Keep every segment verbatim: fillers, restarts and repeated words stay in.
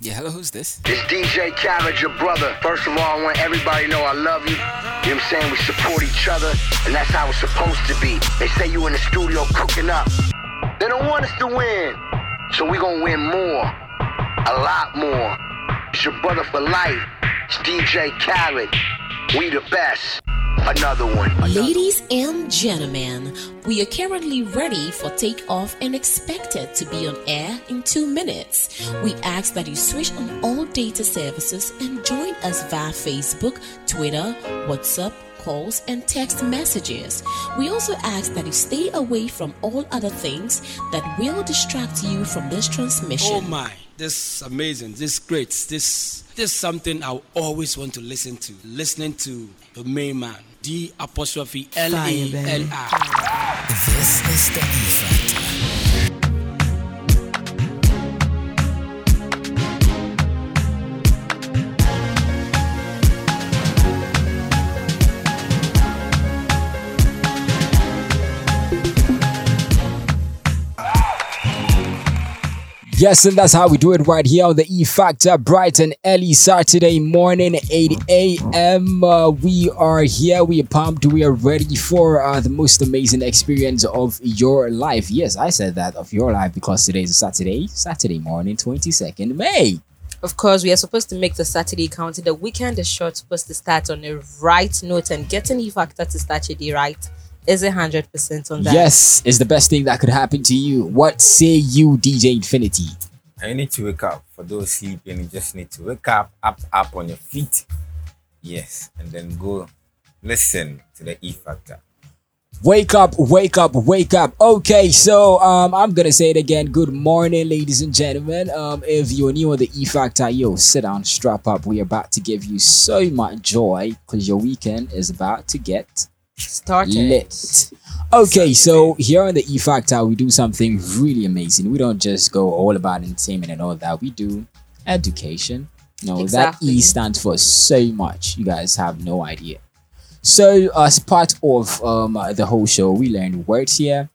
Yeah, hello, who's this? It's D J Khaled, your brother. First of all, I want everybody to know I love you. You know what I'm saying? We support each other, and that's how it's supposed to be. They say you in the studio cooking up. They don't want us to win. So we gonna win more. A lot more. It's your brother for life. It's D J Khaled. We the best. Another one. Ladies and gentlemen, we are currently ready for takeoff and expected to be on air in two minutes. We ask that you switch on all data services and join us via Facebook, Twitter, WhatsApp, calls, and text messages. We also ask that you stay away from all other things that will distract you from this transmission. Oh my, this is amazing, this is great, this, this is something I always want to listen to. Listening to the main man, D apostrophe L E L I. This is the E Factor. Yes, and that's how we do it right here on the E Factor, bright and early Saturday morning, eight a.m. Uh, we are here, we are pumped, we are ready for uh, the most amazing experience of your life. Yes, I said that, of your life, because today is Saturday, Saturday morning, twenty-second May. Of course, we are supposed to make the Saturday count. The weekend is short, supposed to start on a right note, and getting E Factor to start your day right is a hundred percent on that. Yes, it's the best thing that could happen to you. What say you, D J Infinity? I need to wake up. For those sleeping, you just need to wake up, up, up on your feet. Yes, and then go listen to the E Factor. Wake up, wake up, wake up. Okay, so um, I'm gonna say it again. Good morning, ladies and gentlemen. Um, if you're new on the E Factor, yo, sit down, strap up. We're about to give you so much joy because your weekend is about to get started. Lit. Okay, so here on the E Factor, we do something really amazing. We don't just go all about entertainment and all that. We do education. No, exactly. That E stands for so much. You guys have no idea. So, as part of um the whole show, we learn words here.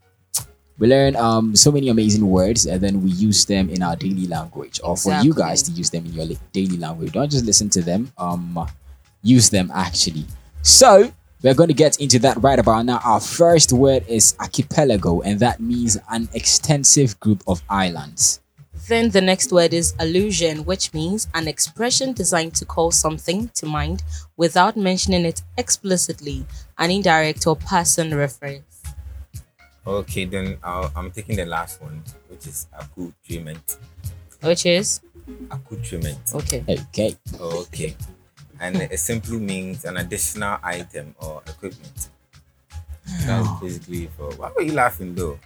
We learn um so many amazing words, and then we use them in our daily language, or exactly. for you guys to use them in your daily language. Don't just listen to them. Um, use them actually. So. We're going to get into that right about now. Our first word is archipelago, and that means an extensive group of islands. Then the next word is allusion, which means an expression designed to call something to mind without mentioning it explicitly, an indirect or person reference. Okay, then I'll, I'm taking the last one, which is accoutrement. Which is? Accoutrement. Okay. Okay. Okay. And it simply means an additional item or equipment. That's basically for. Why were you laughing though?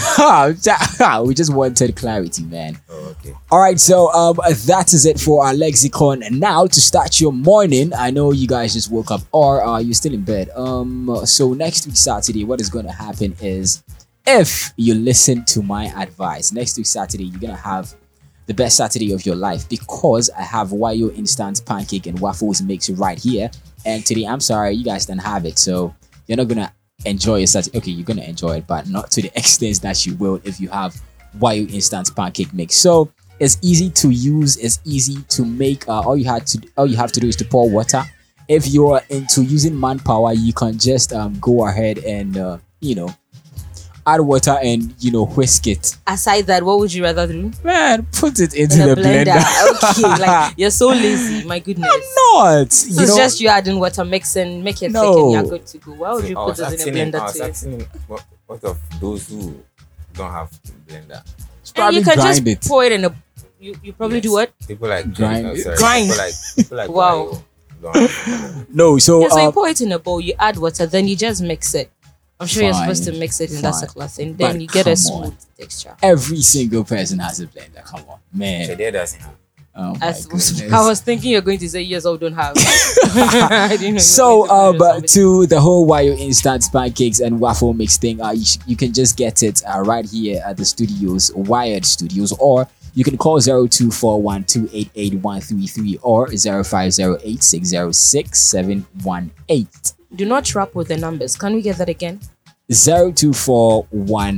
We just wanted clarity, man. Oh, okay. All right, so um, that is it for our lexicon. And now to start your morning, I know you guys just woke up, or are you still in bed? Um, so next week Saturday, what is going to happen is, if you listen to my advice, next week Saturday you're gonna have the best Saturday of your life, because I have Wayo instant pancake and waffles mix right here. And today, I'm sorry, you guys don't have it, so you're not gonna enjoy your Saturday. Okay, you're gonna enjoy it, but not to the extent that you will if you have Wayo instant pancake mix. So it's easy to use, it's easy to make. Uh, all you had to, all you have to do is to pour water. If you're into using manpower, you can just um, go ahead and uh, you know. add water and, you know, whisk it. Aside that, what would you rather do? Man, put it into In the blender. blender. Okay, like you're so lazy. My goodness. I'm not. So you it's know, just you adding water, mixing, make it No. thick, and you're good to go. Why would you I put was it in asking a him- I blender was too? asking him, what, what of those who don't have blender? it's And probably you can grind just it. pour it in a. You, you probably Yes. do what? People like Grind oh, it. sorry, Grind. People like, people like Wow. Wayo don't have- No, so, Yeah, so you uh, pour it in a bowl, you add water, then you just mix it. I'm sure you're supposed to Fine, mix it in that fine. circular thing. Then But you get a come smooth on. texture. every single person has a blender. Come on, So man. there doesn't have. Oh my As, goodness. I was thinking you're going to say yes, I don't have. I didn't know you were So, going to um, put it or to the whole Wayo instant pancakes and waffle mix thing, uh, you, sh- you can just get it uh, right here at the studios, Wired Studios, or you can call zero two four one two eight eight one three three or zero five zero eight six zero six seven one eight. Do not rap with the numbers. Can we get that again? zero two four one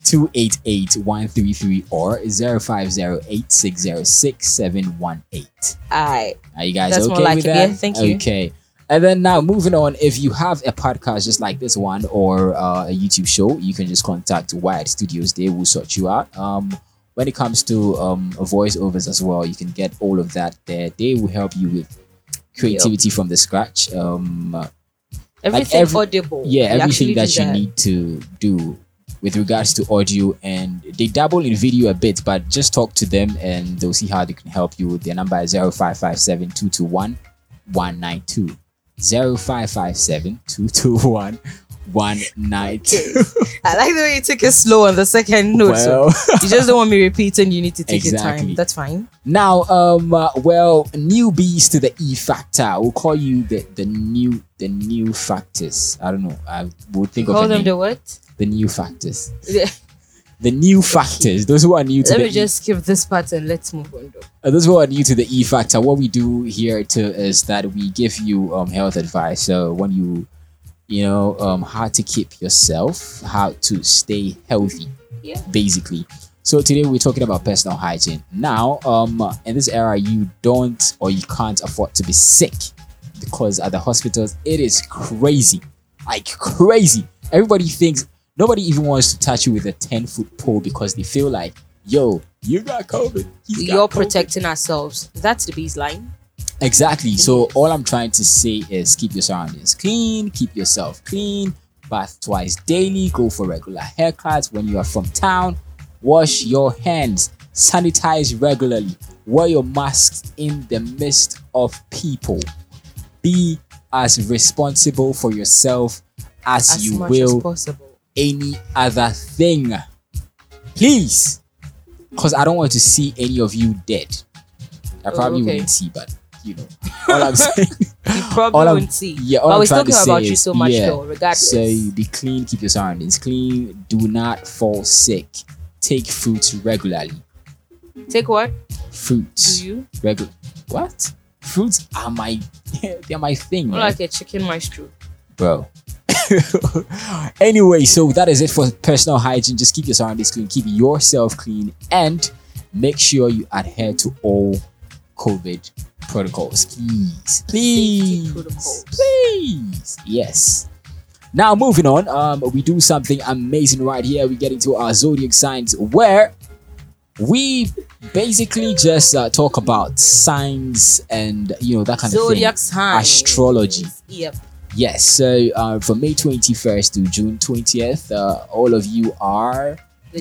two eight eight one three three or zero five zero eight six zero six seven one eight. Alright. Are you guys That's okay more like with it, that? yeah, thank you. Okay. And then now moving on, if you have a podcast just like this one or uh, a YouTube show, you can just contact Wired Studios. They will sort you out. Um, when it comes to um voiceovers as well, you can get all of that there. They will help you with creativity yep. from the scratch. Um, everything like every, audible. Yeah, we everything that you that. need to do with regards to audio, and they dabble in video a bit, but just talk to them and they'll see how they can help you. Their number is zero five five seven two two one one nine two. zero five five seven two two one one nine two. I like the way you took it slow on the second note. Well, so you just don't want me repeating. You need to take exactly. your time. That's fine. Now, um, uh, well, newbies to the E Factor. We'll call you the the new the new factors. I don't know. I would think Call of a them name. the what? The new factors. The new factors. Those who are new to Let the me just skip this part and let's move on. Though. Uh, those who are new to the E Factor, what we do here too is that we give you um health advice. So when you, you know, um how to keep yourself, how to stay healthy, yeah, basically. So today we're talking about personal hygiene. Now, um, in this era, you don't or you can't afford to be sick because at the hospitals it is crazy, like crazy. Everybody thinks. Nobody even wants to touch you with a ten foot pole because they feel like, yo, you got COVID. He's got You're COVID. protecting ourselves. That's the baseline. Exactly. So all I'm trying to say is keep your surroundings clean, keep yourself clean, bath twice daily, go for regular haircuts when you are from town, wash your hands, sanitize regularly, wear your masks in the midst of people. Be as responsible for yourself as, As you much will as possible. any other thing, please, because I don't want to see any of you dead. I probably Oh, okay. wouldn't see, but you know, all I'm saying. You probably all I'm- won't see. Yeah, all but I'm we still trying to care say about you is, so much yeah, though, regardless. So be clean, keep your surroundings clean. Do not fall sick. Take fruits regularly. Take what? Fruits. Do you? Regular. What? Fruits are my. They're my thing, More man. like a chicken maestro. Bro. Anyway, so that is it for personal hygiene. Just keep your surroundings clean, keep yourself clean, and make sure you adhere to all COVID protocols, please. Please. Safety protocols. Please. Yes. Now moving on, um, we do something amazing right here. We get into our zodiac signs where we basically just uh, talk about signs and you know that kind Zodiac of thing. signs. Astrology. Yep. Yes, so uh, from May twenty-first to June twentieth, uh, all of you are The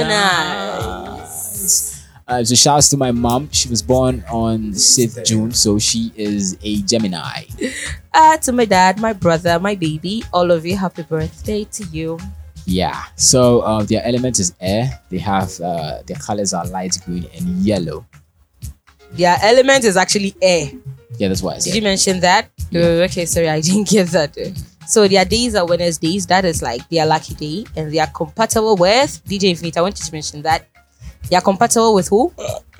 Geminis. Geminis. Uh, so shouts to my mom. She was born on the sixth of June, so she is a Gemini. Ah, to my dad, my brother, my baby, all of you, happy birthday to you. Yeah, so uh, their element is air. They have, uh, their colors are light green and yellow. Their element is actually air. Yeah, that's why I Did said. you mention that? Yeah. Oh, okay, sorry, I didn't get that. So their days are Wednesdays. That is like their lucky day, and they are compatible with D J Infinite. I want you to mention that. They are compatible with who?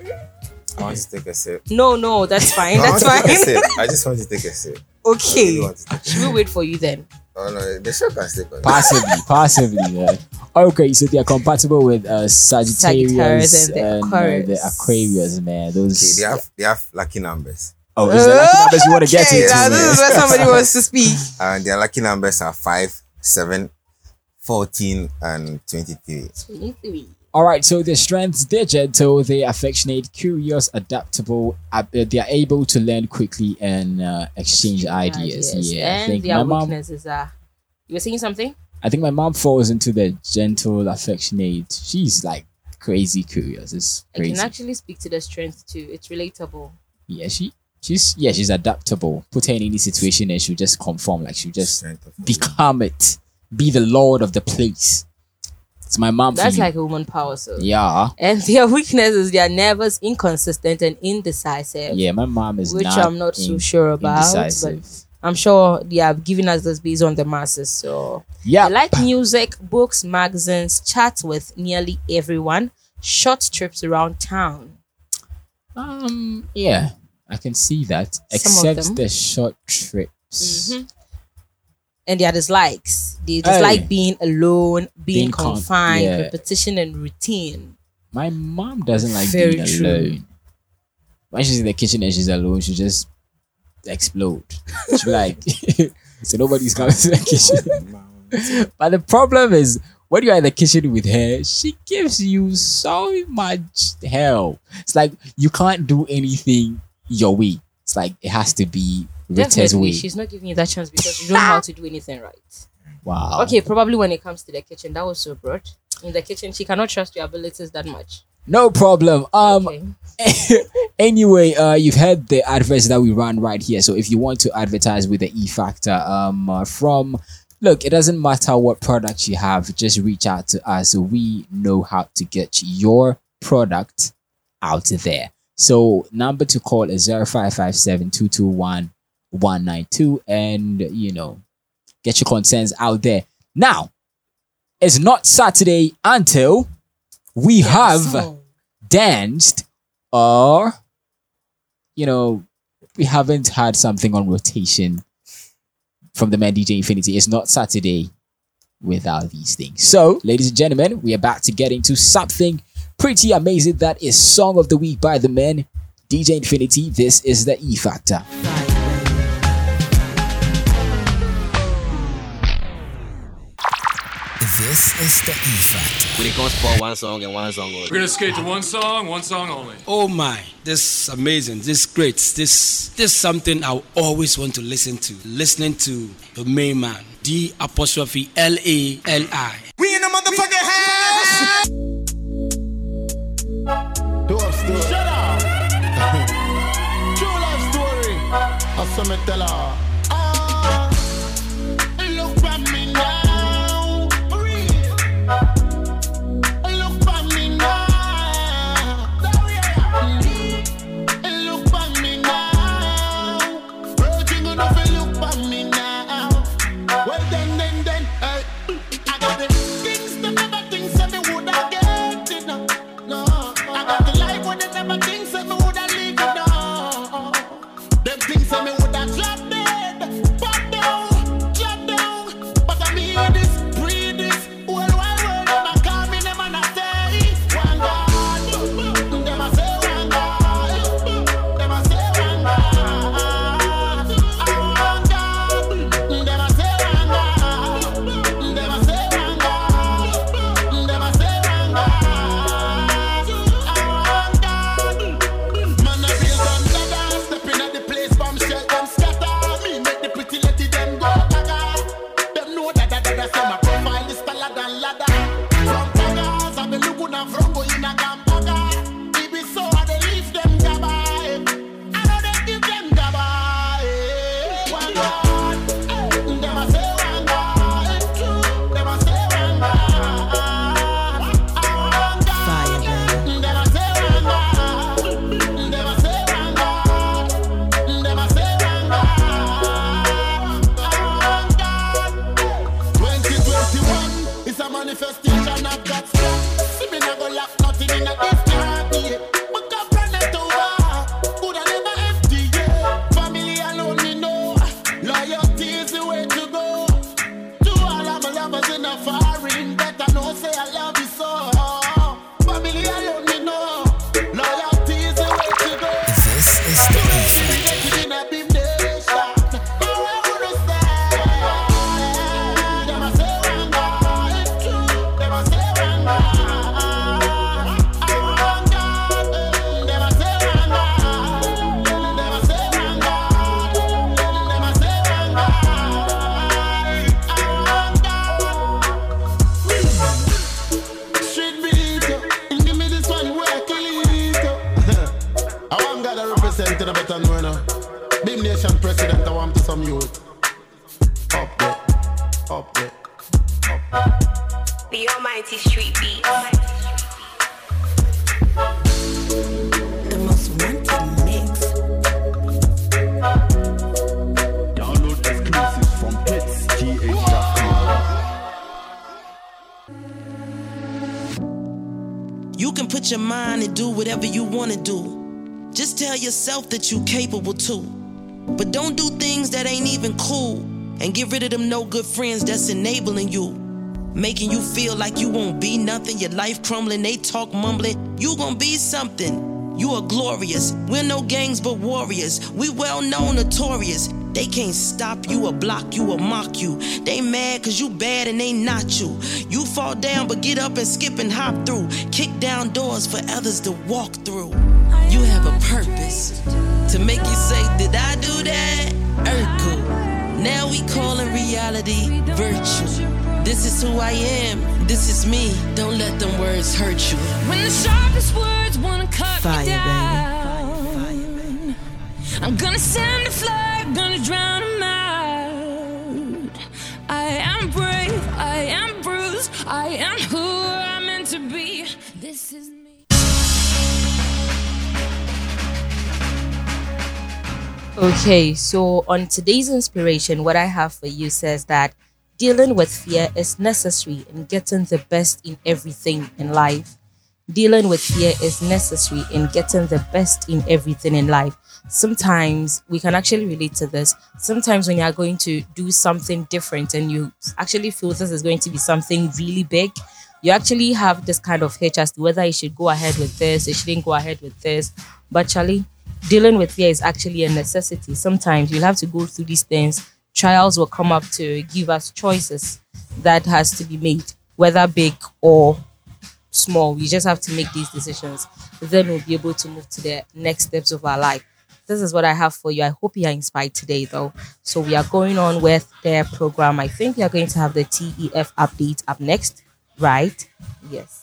I want to take a sip. No, no, that's fine. No, I That's want to take a fine. sip. I just want to take a sip. I Okay. really want to take a Should we wait for you then? Oh no, the show can stick on. Possibly, possibly. Yeah. Okay, so they are compatible with uh, Sagittarius, Sagittarius and the and uh, Aquarius. the Aquarius, man. Those. Okay, they have they have lucky numbers, Oh, is there lucky numbers you want to get Okay, into? now man? this is where somebody wants to speak. and their lucky numbers are five, seven, fourteen, and twenty-three. twenty-three. All right, so their strengths, they're gentle, they're affectionate, curious, adaptable. Uh, they are able to learn quickly and uh, exchange ideas. Yes. Yeah, I And think their my mom. weaknesses are. You were saying something? I think my mom falls into the gentle, affectionate. She's like crazy curious. It's I can crazy. actually speak to the strength too. It's relatable. Yeah, she. She's yeah, she's adaptable. Put her in any situation and she'll just conform. Like she'll just Strength of become it. Be the lord of the place. It's my mom. for That's you. like a woman power. So. Yeah. And their weaknesses, they are nervous, inconsistent, and indecisive. Yeah, my mom is Which not I'm not so in- sure about. indecisive. But I'm sure they are giving us this based on the masses. So Yeah. they like music, books, magazines, chats with nearly everyone, short trips around town. Um. Yeah, I can see that. Some of Except them. the short trips. Mhm. and their dislikes. They dislike Hey. being alone, being, Being con- confined, yeah. repetition and routine. My mom doesn't like Very being true. alone. When she's in the kitchen and she's alone, she just explode. She'll be like, so nobody's coming to the kitchen. But the problem is, when you're in the kitchen with her, she gives you so much hell. It's like you can't do anything your way. It's like it has to be Rita's Definitely, way. she's not giving you that chance because you don't know how to do anything right. Wow. Okay, probably when it comes to the kitchen, that was so broad. In the kitchen, she cannot trust your abilities that much. No problem. Um. Okay. Anyway, uh, you've heard the adverts that we run right here. So if you want to advertise with the E Factor, um, uh, from look, it doesn't matter what product you have, just reach out to us. We know how to get your product out there. So number to call is zero five five seven two two one one nine two, and you know, get your concerns out there. Now, it's not Saturday until we have song. danced, or you know, we haven't had something on rotation from the man D J Infinity. It's not Saturday without these things. So, ladies and gentlemen, we are about to get into something pretty amazing. That is Song of the Week by the man D J Infinity. This is the E Factor. This is the E Factor. We gonna spot one song and one song only. We're gonna skate to one song, one song only. Oh my, this is amazing. This is great. This this is something I always want to listen to. Listening to the main man, D apostrophe L A L I. We in the motherfucking house. Dope story. Shut up. True life story. I saw me tell her. Ah, look at me now. Real. Look at me now. Look at me now. Virgin enough to look at me now. Well then, then, then, hey. I got the things that never think that me woulda get it now. No, I got the life where they never think that me woulda live it now. Them things that me woulda drop dead, pop down, drop down. But I mean this, breathe this, whole wide world them a call me, them and I say one God. Them a say one God. Them a say one God. One God. Them a say one God. Them a say one God. Them a say one God. One God. Man a real gun dagger, stepping at the place, bombshell them scatter. Me make the pretty lady them go gaga. Them know that that that say my profile is taller than ladder. From Tagas, I be looking at Frongo in a Gambaga. It be so I dey leave them gaba. I know they give them gaba. One God, them a say one God. Them a say one God. One God, them a say one God. Them a say one God. Them a say one God. twenty twenty-one is a manifestation of God's plan. See me never lack nothing in a this can't be. But God run it over. Coulda never F D A. Family alone me know. Loyalty is the way to go. To all of my lovers in a foreign, better know say I love you so. Family alone me know. Loyalty is the way to go. This is the E Factor. In a beam nation. Oh, I wanna say, them a say one God. Them a say one God. One God. Them a say one God. Them a say one God. Them a say one God. Street beat, give me this one where I kill it. I want God to represent the better know now. Beam Nation president, I want to some youth. Up there, up there, up there. The almighty street beat. The most wanted mix. Download exclusive from hits G H dot com. You can put your mind and do whatever you want to do. Just tell yourself that you're capable too. But don't do things that ain't even cool. and get rid of them no good friends that's enabling you, making you feel like you won't be nothing. Your life crumbling, they talk mumbling. You gon' be something. You are glorious. We're no gangs but warriors. We well known, notorious. They can't stop you or block you or mock you. They mad cause you bad and they not you. You fall down but get up and skip and hop through. Kick down doors for others to walk through. You have a purpose to make you say, did I do that? Urkel. Now we calling reality virtual. This is who I am. This is me. Don't let them words hurt you. When the sharpest words wanna cut Fire, me baby. down, Fire, baby. I'm gonna send a flag, gonna drown them out. I am brave, I am bruised, I am who I'm meant to be. This is me. Okay, so on today's inspiration, what I have for you says that dealing with fear is necessary in getting the best in everything in life. Dealing with fear is necessary in getting the best in everything in life. Sometimes we can actually relate to this. Sometimes when you are going to do something different and you actually feel this is going to be something really big, you actually have this kind of hitch as to whether you should go ahead with this, you shouldn't go ahead with this. But Charlie, dealing with fear is actually a necessity. Sometimes you'll have to go through these things. Trials will come up to give us choices that has to be made, whether big or small. We just have to make these decisions. Then we'll be able to move to the next steps of our life. This is what I have for you. I hope you are inspired today, though. So we are going on with their program. I think we are going to have the T E F update up next, right? Yes.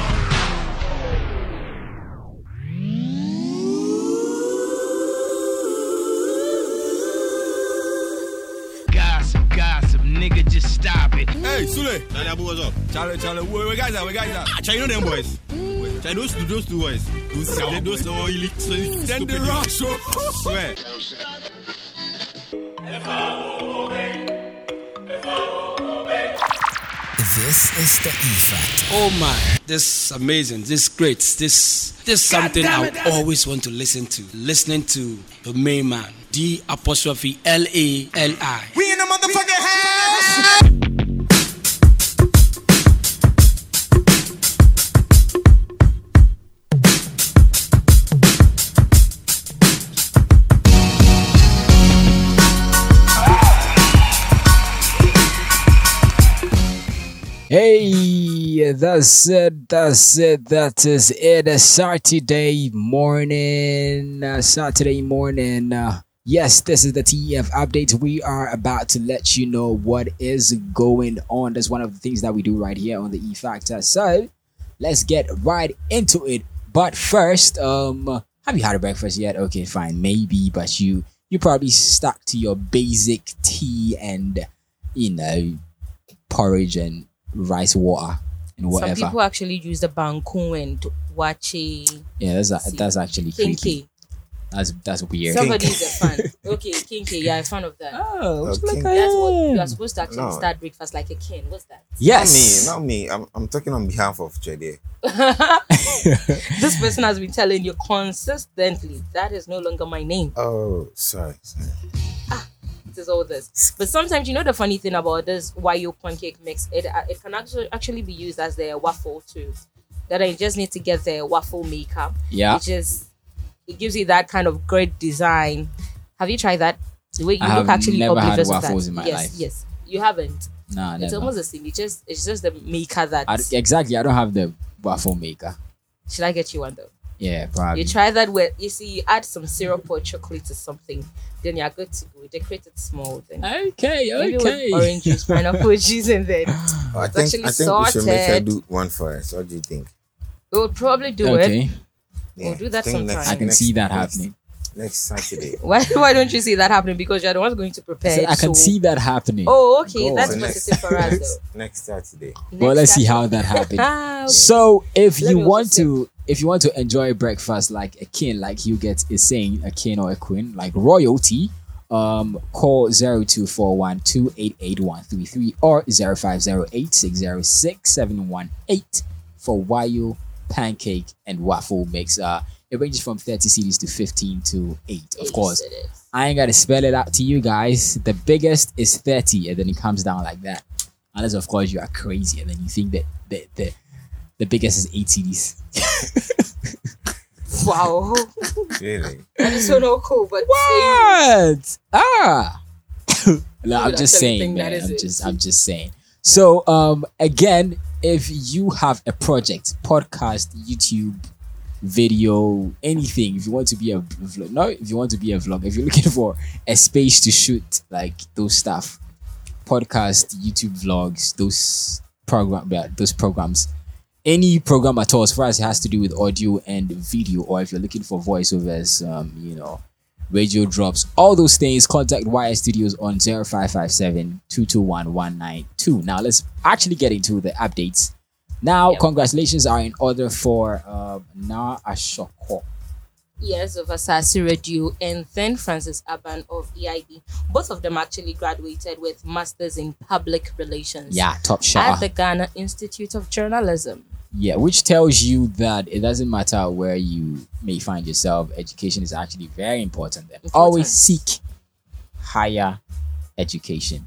Gossip, gossip, nigga, just stop it. Hey, Sule. Charlie, what's up? Charlie, Charlie, where, where guys are? Where guys are? Ah, Charlie, you know them boys? Charlie, those two, those two boys. Those, they, those two oily, so then the rock show. Swear. This is the E Factor. Oh my, this is amazing. This is great. This this is something I always want to listen to. Listening to the main man, D apostrophe L A L I. We in the motherfucking house. Hey, that's it, that's it, that is it. A Saturday morning, uh, Saturday morning. Uh, yes, this is the T E F update. We are about to let you know what is going on. That's one of the things that we do right here on the E Factor. So let's get right into it. But first, um, have you had a breakfast yet? Okay, fine, maybe, but you you probably stuck to your basic tea and you know porridge and rice water and whatever. Some people actually use the bangkun and wachi. Yeah, that's a, that's actually kinky. creepy. That's that's weird. Somebody is a fan. Okay, kinky. Yeah, a fan of that. Oh, Okay. Like that's what you are supposed to actually No. start breakfast like a king. What's that? Yes. Not me, not me. I'm, I'm talking on behalf of Chede. This person has been telling you consistently that is no longer my name. Oh, sorry. sorry. It is all this. But sometimes you know the funny thing about this Wayo pancake mix, it uh, it can actually actually be used as the waffle too. That I just need to get the waffle maker. Yeah. Which is it gives you that kind of great design. Have you tried that? The way you I look have actually never had oblivious of waffles that. in my yes, life. Yes, you haven't. Nah, It's never. almost the same. It's just it's just the maker that. I, exactly. I don't have the waffle maker. Should I get you one though? Yeah, probably. You try that with you see you add some syrup or chocolate or something, then you're good to go. Decorate it small then. Okay, Maybe okay. with orange juice, pineapple juice, and then Oh, I it's think actually I think we should make her sorted. do one for us. What do you think? We'll probably do Okay. it. We'll do that I think sometime. next- I can next- see that next- happening. Next Saturday. Why why don't you see that happening? Because you're the one going to prepare. So I it, can so- see that happening. Oh, okay, Go that's on. positive for us next, though. next Saturday. Well, let's see how that happens. Ah, okay. So if Let you me also want to if you want to enjoy breakfast like a king, like Hugh gets is saying, a king or a queen, like royalty, um call zero two four one two eight eight one three three or zero five zero eight six zero six seven one eight for Wayo pancake and waffle mix. Uh it ranges from thirty C Ds to fifteen to eight, of Yes, course. it is. I ain't gotta spell it out to you guys. The biggest is thirty, and then it comes down like that. Unless of course you are crazy, and then you think that the the, the biggest is eighties. Wow. Really? That is so no cool, but what? Ah. No, I'm just saying, that man. is I'm it. just I'm just saying. So um again, if you have a project, podcast, YouTube, video, anything, if you want to be a vlog, no, if you want to be a vlog, if you're looking for a space to shoot like those stuff, podcast, YouTube vlogs, those program, yeah, those programs, any program at all, as far as it has to do with audio and video, or if you're looking for voiceovers, um, you know, radio drops, all those things, contact Y S Studios on zero five five seven, two two one, one nine two. Now let's actually get into the updates. Now, Yep. congratulations are in order for uh, Na Ashoko. Yes, of Asasi Radio, and then Francis Aban of E I B. Both of them actually graduated with Masters in Public Relations. Yeah, top At shot. the Ghana Institute of Journalism. Yeah, which tells you that it doesn't matter where you may find yourself, education is actually very important. Then always seek higher education.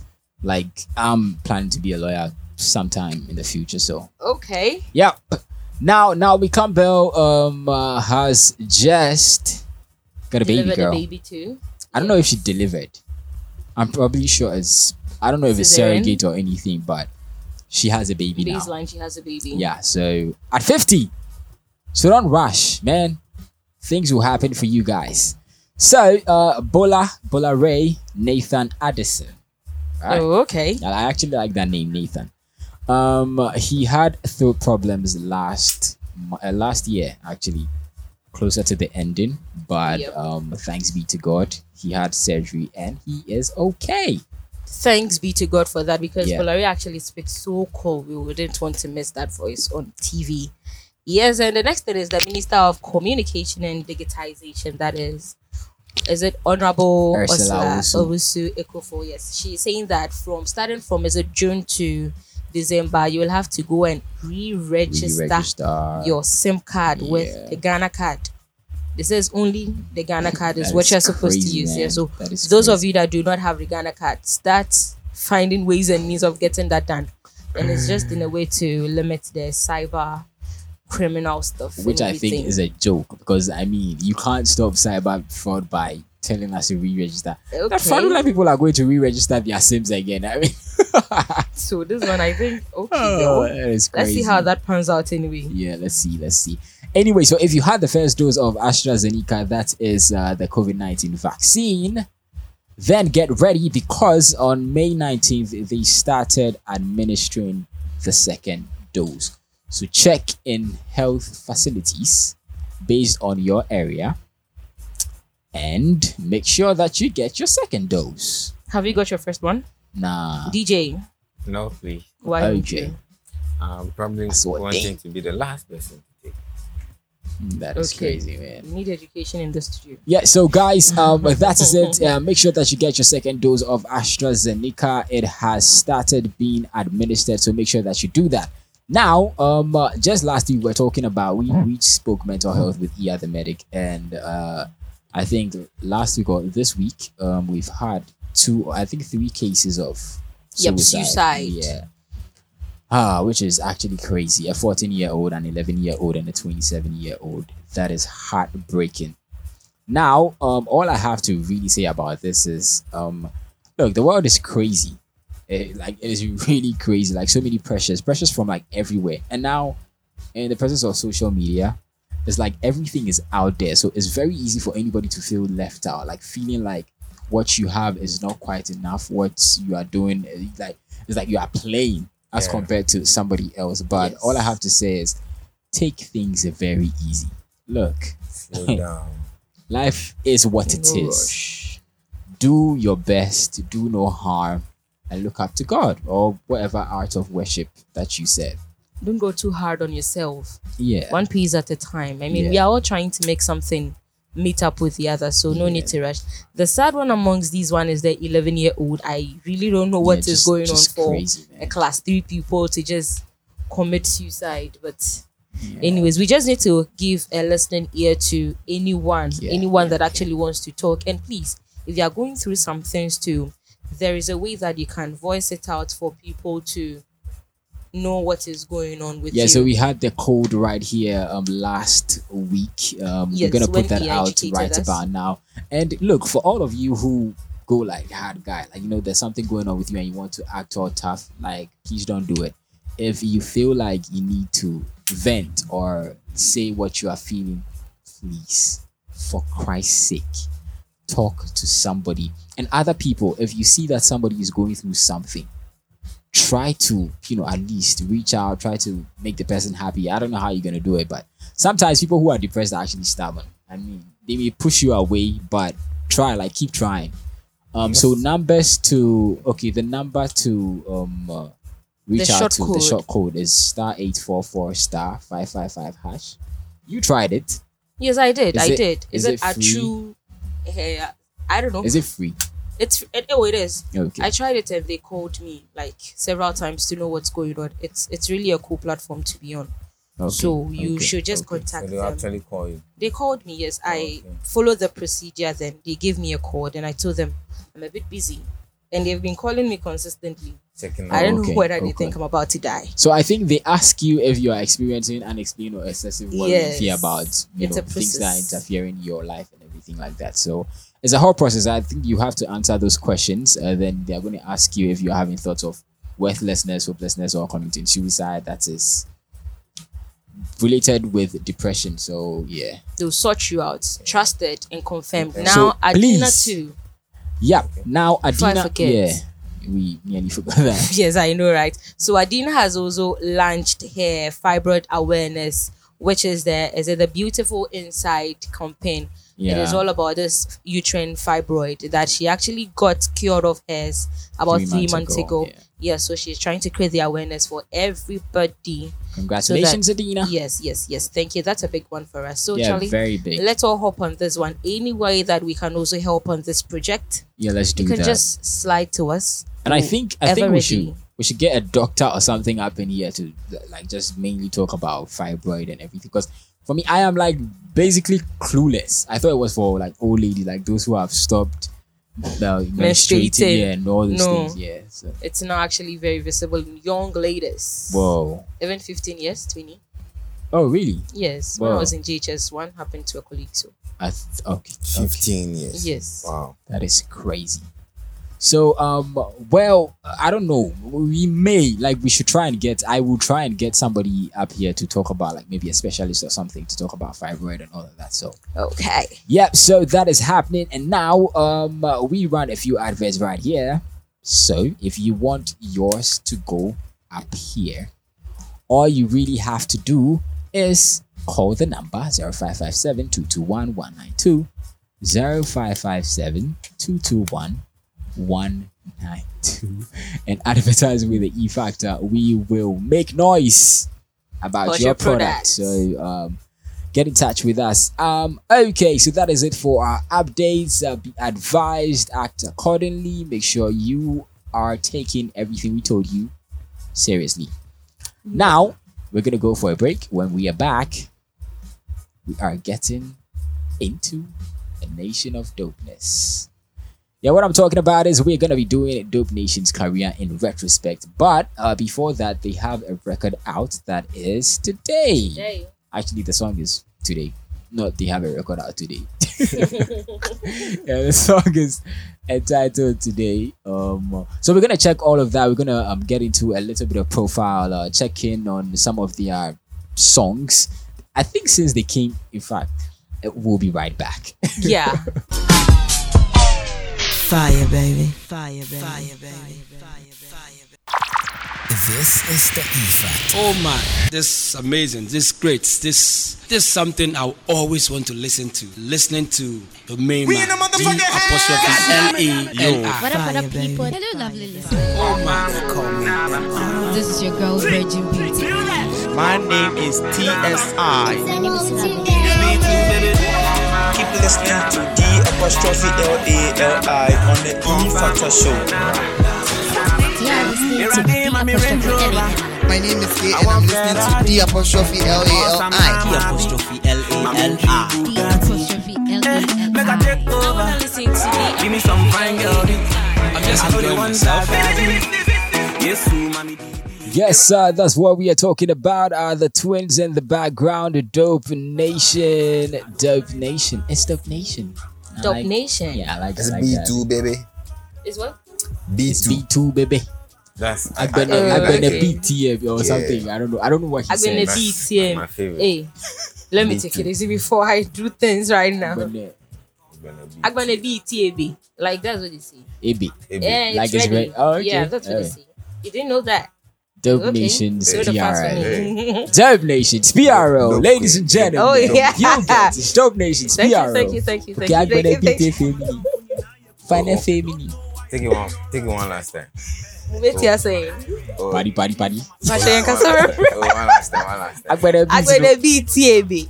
Like, I'm planning to be a lawyer sometime in the future, so Okay. yep. Now, now we Campbell um uh, has just got a baby Delivered girl. a baby too. I don't know if she delivered. I'm probably sure it's. I don't know if it's Cesarean? surrogate or anything, but she has a baby now. Baseline, she has a baby. Yeah, so at fifty. So don't rush, man. Things will happen for you guys. So, uh, Bola, Bola Ray, Nathan Addison. Right? Oh, okay. I actually like that name, Nathan. Um, he had throat problems last mo- uh, last year, actually, closer to the ending. But Yep. um, thanks be to God, he had surgery and he is okay. Thanks be to God for that, because Yeah. Bolari actually speaks so cool. We wouldn't want to miss that voice on T V. Yes, and the next thing is the Minister of Communication and Digitization. That is, is it Honorable Ursula Ursula Owusu. Owusu Ekofo? Yes, she's saying that from starting from is it June to December, you will have to go and re-register, Re-register. your SIM card Yeah. with the Ghana card. This says only the Ghana card is That what is you're supposed to crazy, use. man. Yeah, so That is those of crazy. you that do not have the Ghana card, start finding ways and means of getting that done. And it's just in a way to limit the cyber criminal stuff. Which and I think everything. is a joke, because I mean, you can't stop cyber fraud by telling us to re-register. The Okay. fraudulent people are going to re-register their SIMs again. I mean, So this one, I think, okay, Oh, yo. that is Let's see crazy. how that pans out anyway. yeah, let's see, let's see. Anyway, so if you had the first dose of AstraZeneca, that is uh, the COVID nineteen vaccine, then get ready, because on May nineteenth, they started administering the second dose. So check in health facilities based on your area and make sure that you get your second dose. Have you got your first one? Nah. D J, No, please. why don't Okay. you? I'm probably That's what wanting to be the last person to take. That is Okay. crazy, man. You need education in the studio. Yeah, so guys, um, that is it. Uh, make sure that you get your second dose of AstraZeneca. It has started being administered, so make sure that you do that. Now, um, uh, just last week we were talking about we we spoke mental health with Ia the medic, and uh, I think last week or this week, um, we've had two, I think three cases of Yep, suicide. suicide. Yeah. Ah, which is actually crazy. A fourteen year old, an eleven year old, and a twenty-seven year old. That is heartbreaking. Now, um, all I have to really say about this is, um, look, the world is crazy. It, like, it is really crazy. Like, so many pressures, pressures from like everywhere. And now, in the presence of social media, it's like everything is out there. So it's very easy for anybody to feel left out, like feeling like what you have is not quite enough. What you are doing, eh, like, it's like you are playing as Yeah. compared to somebody else. But Yes. all I have to say is, take things very easy. Look, Slow down. life is what it No is. rush. Do your best, do no harm, and look up to God or whatever art of worship that you said. Don't go too hard on yourself. Yeah. One piece at a time. I mean, Yeah. we are all trying to make something meet up with the other, so no Yeah. need to rush. The sad one amongst these one is the eleven year old. I really don't know what Yeah, is just- going on just for crazy, man. a class three people to just commit suicide, but Anyways, we just need to give a listening ear to anyone, Yeah, anyone that actually wants to talk. And please, if you are going through some things too, there is a way that you can voice it out for people to know what is going on with Yeah, you. so we had the code right here um last week. Um Yes, we're gonna when put that he out educated right us. about now. And look, for all of you who go like hard guy, like you know there's something going on with you and you want to act all tough, like please don't do it. If you feel like you need to vent or say what you are feeling, please, for Christ's sake, talk to somebody. And other people, if you see that somebody is going through something, try to, you know, at least reach out, try to make the person happy. I don't know how you're going to do it, but sometimes people who are depressed are actually stubborn. I mean, they may push you away, but try, like, keep trying. Um, so numbers to, okay, the number to um uh, reach The out short to, the code. short code is star eight four four star five five five hash. You tried it. Yes, I did. Is I it- did. is Is, it, it a free? true? eh, I don't know. Is it free? It's it, oh, it is. Okay. I tried it and they called me like several times to know what's going on. It's it's really a cool platform to be on. Okay, So you okay, should just So contact they them. actually call you. They called me. Yes, I followed the procedure. Then they gave me a code, and I told them I'm a bit busy, and they've been calling me consistently. Checking I don't Okay, know whether they okay. think I'm about to die. So I think they ask you if you are experiencing unexplained or excessive worry and fear Yes. about you It's know a things that are process. interfering in your life and everything like that. So it's a whole process. I think you have to answer those questions. Uh, then they are going to ask you if you're having thoughts of worthlessness, hopelessness, or committing suicide. That is related with depression. So yeah. They'll sort you out, trusted and confirmed. So, Now Adina please. too. Yeah. Now Before I Adina. forget. Yeah. We nearly forgot that. Yes, I know, right? So Adina has also launched her fibroid awareness, which is the is it the Beautiful Inside campaign. It Yeah. is all about this uterine fibroid that she actually got cured of hers about Three three, months months ago, ago. Yeah. so she's trying to create the awareness for everybody. Congratulations, so that- Adina. Yes, yes, yes. Thank you. That's a big one for us. So Yeah, Charlie, very big. let's all hop on this one. Any way that we can also help on this project, Yeah, let's do you can that. just slide to us. And I think I Ever think we ready. should we should get a doctor or something up in here to like just mainly talk about fibroid and everything. Because for me, I am like basically clueless. I thought it was for like old ladies, like those who have stopped the menstruating, Menstruating. yeah, and all these No. things. Yeah. So. It's now actually very visible in young ladies. Whoa. Even fifteen years, twenty. Oh really? Yes. When I Wow. was in G H S, one happened to a colleague. So I th- okay. Fifteen years. Yes. Wow. That is crazy. So um well I don't know, we may like we should try and get I will try and get somebody up here to talk about like maybe a specialist or something to talk about fibroid and all of that. So okay. yep, so that is happening. And now um uh, we run a few adverts right here. So if you want yours to go up here, all you really have to do is call the number zero five five seven, two two one, one nine two, zero five five seven, two two one, one nine two, and advertise with the E Factor. We will make noise about About your, your product. products. So um get in touch with us. Um okay, so that is it for our updates. Uh, be advised, act accordingly. Make sure you are taking everything we told you seriously. Now we're gonna go for a break. When we are back, we are getting into a nation of dopeness. Yeah, what I'm talking about is we're gonna be doing Dope Nation's career in retrospect. But uh, before that, they have a record out that is today. Today. Actually, the song is today. No, they have a record out today. Yeah, the song is entitled Today. Um, so we're gonna check all of that. We're gonna um get into a little bit of profile, uh, check in on some of their songs. I think since they came, in fact, uh, we'll be right back. Yeah. Fire, baby. Fire, baby. Fire, baby. This is the E Factor. Oh man, this is amazing. This is great. This this is something I always want to listen to. Listening to the main man, the apostrophe L E L What I. up, what up, people? Hello, lovely listeners. Oh man, This is your girl, Virgin Beauty. My name is T S I. Keep listening to D apostrophe L A L I on the E Factor Show. Yeah, this listening to D apostrophe L A. My name is K and I'm listening to D apostrophe L A L I. D apostrophe L A L I. D apostrophe L A L I. Make I take over. Listen to D. Give me some fine girl. I'm just enjoying myself. Yes, mommy. Yes, sir, that's what we are talking about. Uh, the twins in the background, the Dope Nation. Dope Nation. It's Dope Nation. I Dope like- Nation. Yeah, I like It's I like B that. two, baby. Is what? B It's two. B two, baby. That's I've been I- I I've been like a it. B T or Yeah. something. I don't know. I don't know what he I've been a said. B T M. my favorite. Hey, let me Me take too. it easy before I do things right now. But, uh, I'm gonna be T A B. Like that's what they say. A B. Yeah, Like it's it's ready. red. Oh, okay. Yeah, that's what they Alright. say. You didn't know that. Dope Okay. Nation's So the P fast R for L. me. Dope Nation's P R O. Dope Ladies Queen. and gentlemen. Oh, yeah. You get it. Dope Nation's Thank P R you, O. thank you, thank you, thank Okay, you, I'm thank gonna you, be thank the you. family. Find a family. Take it one. Take it one last time. What you are saying? Oh, Party, party, party. My saying customer. oh, one last time. One last time. I'm gonna be. I'm gonna be T A B.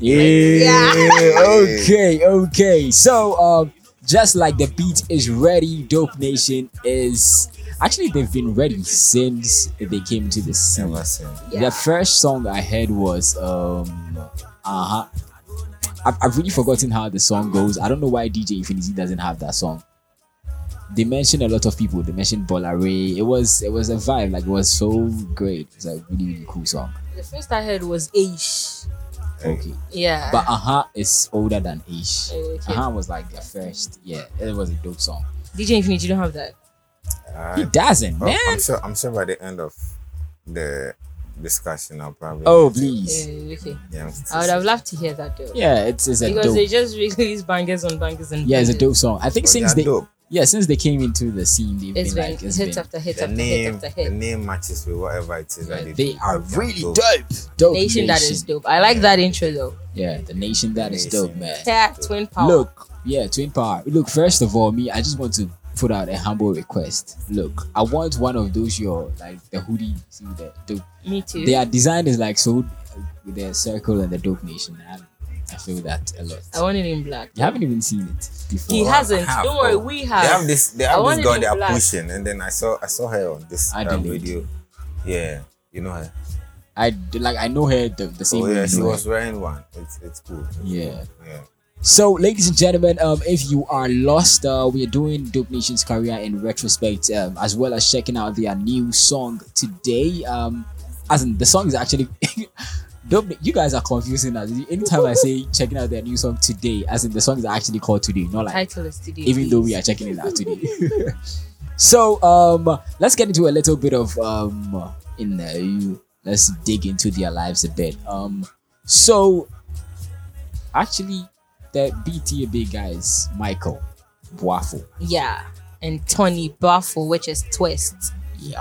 Yeah. Okay. Okay. So, um, just like the beat is ready, Dope Nation is actually they've been ready since they came to the scene. Ever since. The first song I heard was um, uh huh. I've, I've really forgotten how the song goes. I don't know why D J Infinity doesn't have that song. They mentioned a lot of people. They mentioned Bola Ray. It was it was a vibe. Like it was so great. It's a really really cool song. The first I heard was Aish. Okay. Yeah. But uh-huh is older than Ish. Okay. Uh-huh was like the first. Yeah, it was a dope song. D J Infinity, you don't have that. Uh, He doesn't, oh, man. I'm sure. I'm sure by the end of the discussion, I'll probably. Oh, please. Uh, okay. Yeah. I would have loved to hear that though. Yeah, it's, it's a Because dope. they just released bangers on bangers and Yeah, it's a bangers. dope song. I think But since they they are dope. yeah since they came into the scene, they've It's been been like it's hit been after hit The after hit name, after the hit. name matches with whatever it is yeah, that they, they do. are They really dope. dope. Dope Nation that is dope. I like that intro though. Yeah, the nation that is Nation. dope, man. Yeah, twin power. Look, yeah, twin power. Look, first of all, me, I just want to put out a humble request. Look, I want one of those your like the hoodie, see the dope. Me too. Their design is like so with their circle and the dope nation. I, I feel that a lot. I want it in black. You haven't even seen it before. He hasn't. Have, Don't worry, oh. we They have. have this. They I have want this it girl in they are black. pushing, and then I saw I saw her on this uh, Adelaide. video. Yeah, you know her. I d- like I know her the, the same Oh way. yeah, you she know her. was wearing one. It's it's cool. Yeah. Yeah. So, ladies and gentlemen, um, if you are lost, uh, we are doing Dope Nation's career in retrospect, um, as well as checking out their new song today. Um, as in the song is actually Dope. You guys are confusing us. Anytime I say checking out their new song today, as in the song is actually called today, not like Title is today. even though we are checking it out today. So, um, let's get into a little bit of um, in uh, you. Let's dig into their lives a bit. Um, so actually, the B T A B guys, Michael Boafo. Yeah. And Tony Buffo, which is Twist. Yeah.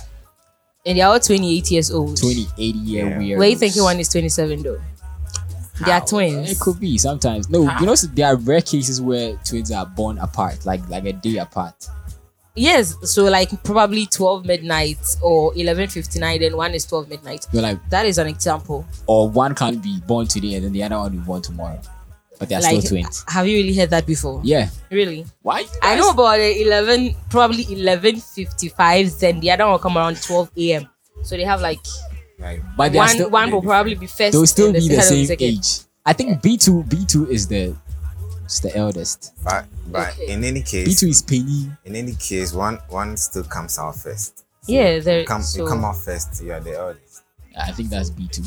And they're all twenty-eight years old. twenty-eight year Yeah. weird. Where you thinking one is twenty-seven though? They are It twins. could be sometimes. No, you know, so there are rare cases where twins are born apart, like like a day apart. Yes, so like probably twelve midnight or eleven fifty-nine, then one is twelve midnight. You're like, That is an example. or one can be born today and then the other one will be born tomorrow, but they are Like, still twins. have you really heard that before? Yeah. Really? Why? you I guys- know about the eleven, probably eleven fifty-five, then the other one will come around twelve a.m. So they have like Like But they are one, still, one will probably be first. they'll still and be the second will same second. age. I think B two B two is the is the eldest. but but Okay. in any B case, two is Penny. in any case, one one still comes out first. So Yeah, there. you come so, you come out first. You are the eldest. I think that's B two.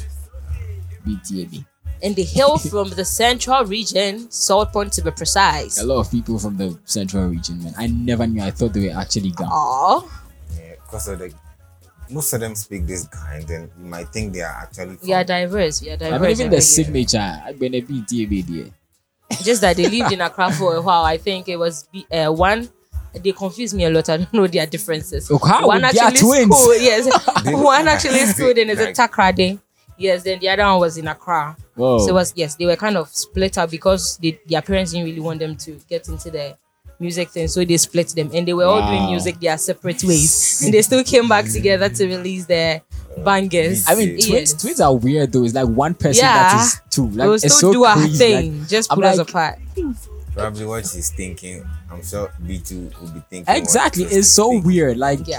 B T A B. and they hail from the central region, South Point to be precise. A lot of people from the central region, man. I never knew. I thought they were actually gone. Aww. Yeah, because of the most of them speak this kind, then you might think they are actually. We are diverse. We are diverse. I mean, even in the Nigeria. signature, I've been a B T A B there. Just that they lived in Accra for a while. I think it was B- uh, one. They confuse me a lot. I don't know their differences. Oh, how? One They are actually twins. schooled. Yes, one actually schooled in is a Takrade. Yes, then the other one was in Accra. Whoa. So it was yes, they were kind of split up because they, their parents didn't really want them to get into the music thing, so they split them, and they were all doing Wow. music their separate ways, and they still came back together to release their bangers. I mean, twins, Yes. twins are weird though. It's like one person Yeah. that is two. Like, They will it's still so do our crazy. thing, Like, just I'm put us like, apart. Probably what she's thinking. I'm sure B two will be thinking. what Exactly. Twist It's is so thinking. weird. Like, Yeah.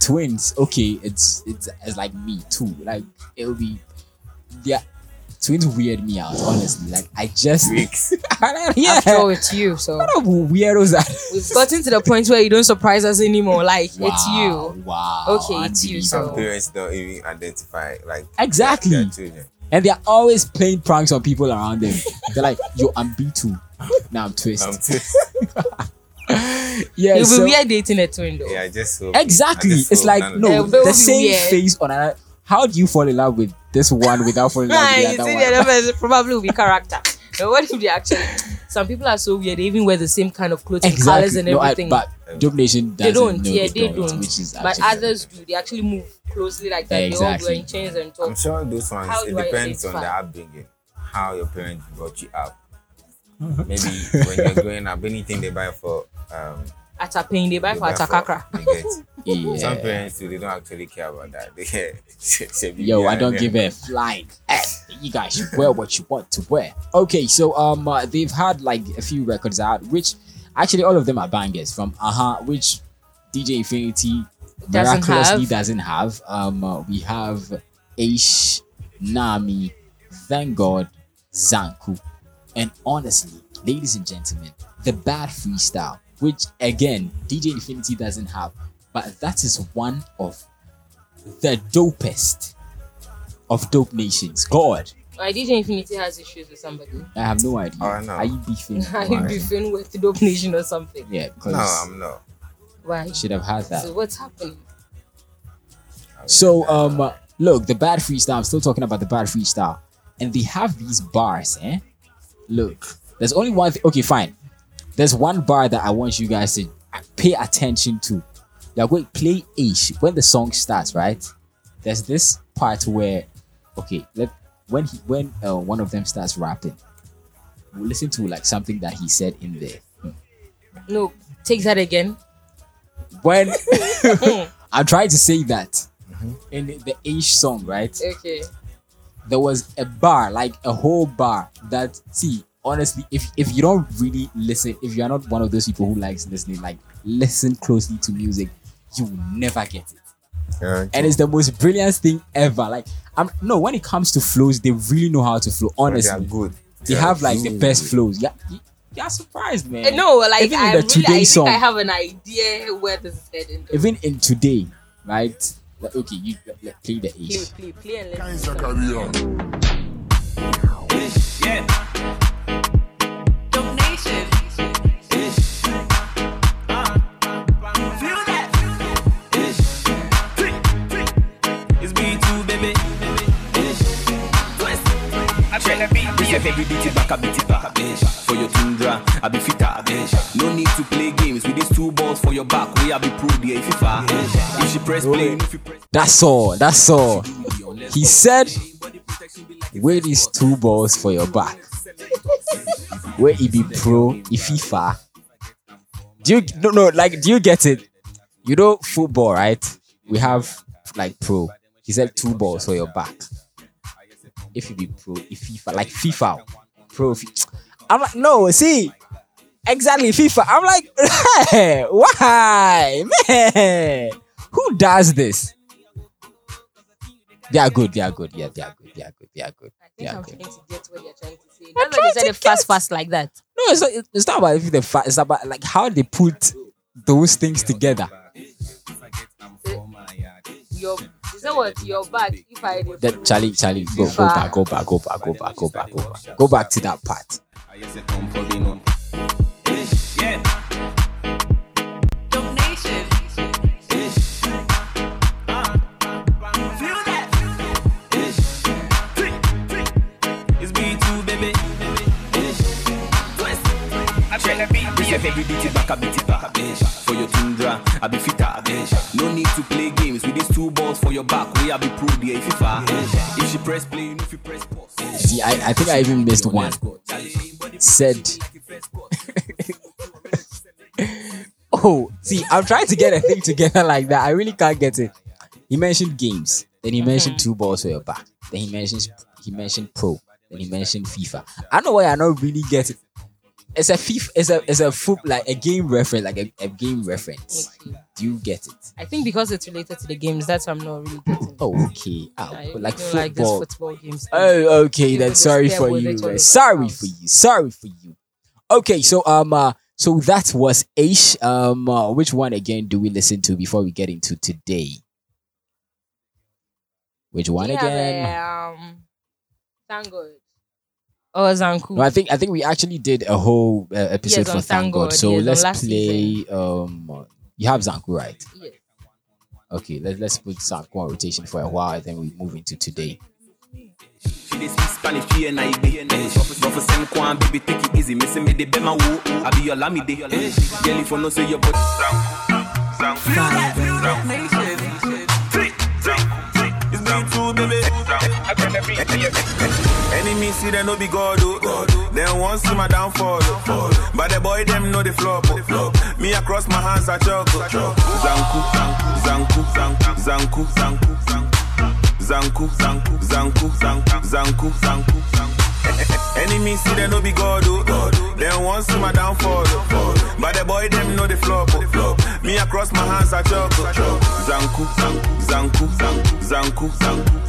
twins, okay, it's it's it's like me too. Like it'll be yeah. Twins weird me out, honestly. Like I just yeah. After all, it's you. So what are weirdos are? We've gotten to the point where you don't surprise us anymore. Like Wow, it's you. Wow. Okay, it's you. Some So parents don't even identify like Exactly. their children. And they're always playing pranks on people around them. They're like, yo, I'm B two. Now I'm twist. I'm twist. Yeah, you'll so be weird dating a twin though. Yeah, I just hope. exactly. I just It's hope like none of no, them- They'll the be same weird. face on another. How do you fall in love with this one without falling in love Nah, with you the see, other the one? other person probably will be character. But what if they actually? Some people are so weird. They even wear the same kind of clothing, colors, and No, I- everything. but Dope Nation they doesn't. don't. No, Yeah, they, they don't. don't. Which is But actually others do. They actually move closely like that. Yeah, They all exactly. wearing chains and I'm top. sure those ones. How It do I depends on the identify? upbringing, how your parents brought you up. Maybe when you're growing up, anything they buy for um. Atapin, they buy they for Atakakra. you get. Yeah. Some parents too, they don't actually care about that. They say, Yo, I don't give a flying F. You guys should wear what you want to wear. Okay, so um, uh, they've had like a few records out, which actually all of them are bangers from uh-huh, which D J Infinity Doesn't miraculously have. doesn't have. Um, uh, we have Aish, Nami, Thank God, Zanku, and honestly, ladies and gentlemen, the Bad Freestyle, which again D J Infinity doesn't have, but that is one of the dopest of dope nations. God, My D J Infinity has issues with somebody. I have no idea. Oh, no. Are you beefing? Are you Why? beefing with the Dope Nation or something? Yeah, because No, I'm not. Why? you should have had that. So what's happening? So um, uh, look, the Bad Freestyle. I'm still talking about the Bad Freestyle, and they have these bars. Eh, look, there's only one thing. Okay, fine. There's one bar that I want you guys to pay attention to. You're going to play Ish when the song starts, right? There's this part where, okay, let when he when uh, one of them starts rapping, we'll listen to like something that he said in there. No, take that again. When I'm trying to say that in the Ish song, right? Okay. There was a bar, like a whole bar that, see, honestly, if if you don't really listen, if you're not one of those people who likes listening, like listen closely to music, you will never get it. Okay. And it's the most brilliant thing ever. Like, I'm no, when it comes to flows, they really know how to flow. Honestly, They are good. they They have are like the really best good. flows. Yeah, you- you're surprised, man. Eh, no, like even in I the really, Today I think song, I have an idea where this is heading. though. even in Today, right? Like, okay, you like, play the Play, Ish. play, play, and Kind listen. Zakaria. Donation. Feel that? It's B two, baby. Twist. I try to beat this every beat it back, I beat it back. For your tundra, I be fitter. No need to play games with these two balls for your back. We I be pro there if you far. If she press play, if you press. That's all. That's all. He said, "Wear these two balls for your back. Where he be pro, if FIFA." Do you no no like? Do you get it? You know football, right? We have like pro. He said two balls for your back. If you be pro, if FIFA like FIFA, pro. Fi- I'm like no. See, exactly FIFA. I'm like, hey, why, man? Who does this? They are good. They are good. Yeah, they are good. They are good. They are good. I They think are I'm good. trying to get what you're trying to say. That's why they said it fast, fast like that. No, it's not. It's not about if the fa- It's about like how they put those things together. Your, is that what your back? If I did That Charlie, Charlie, go, go back, go back, go back, go back, go back, go back, go back to that part. Yeah. Donation. Feel that? It's B two, baby. Twist. I try to beat this every beat it back, I beat it back. For your tundra, I be fitter. No need to play games with these two balls for your back. We I be pro there if you far. If she press play, if you press pause. See, I, I think I even missed one. Said, oh, see, I'm trying to get a thing together like that. I really can't get it. He mentioned games, then he mentioned two balls for your back. Then he mentions he mentioned pro. Then he mentioned FIFA. I don't know why I don't really get it. It's a FIFA, it's a it's a foot like a game reference, like a, a game reference. Okay. Do you get it? I think because it's related to the games, that's why I'm not really getting it. Oh, okay. Oh, I but like don't like this football. football games. Oh, okay. People Then just sorry stare for with you. it all man. over Sorry the house. for you. Sorry for you. Okay, so um, uh, so that was Aish. Um, uh, which one again do we listen to before we get into today? Which one We have again? a, um, thank God. Oh, Zanku. No, I think I think we actually did a whole uh, episode Yes, for on Thank Thank God. God, So yes, on let's last play. Um, you have Zanku, right? Yes. Okay, let's let's put Zanku on rotation for a while, and then we move into today. She dey speak Spanish, P N I B. But for send Kwan, baby, take it easy. Missing me, the bema woo. I be your lammy day. Girl, if you know, say your body. It's me too, baby. Enemy see them no be God, oh. Then once see my downfall, oh. But the boy them know the flop, oh. Me across my hands I choke, oh. Zanku, Zanku, Zanku, Zanku, Zanku, Zanku, Zanku, Zanku, Zanku, Zanku, Zanku. Enemy see them no be God, oh. Then once see my downfall, oh. But the boy them know the flop, oh. Me across my hands I choke, oh. Zanku, Zanku, Zanku, Zanku, Zanku,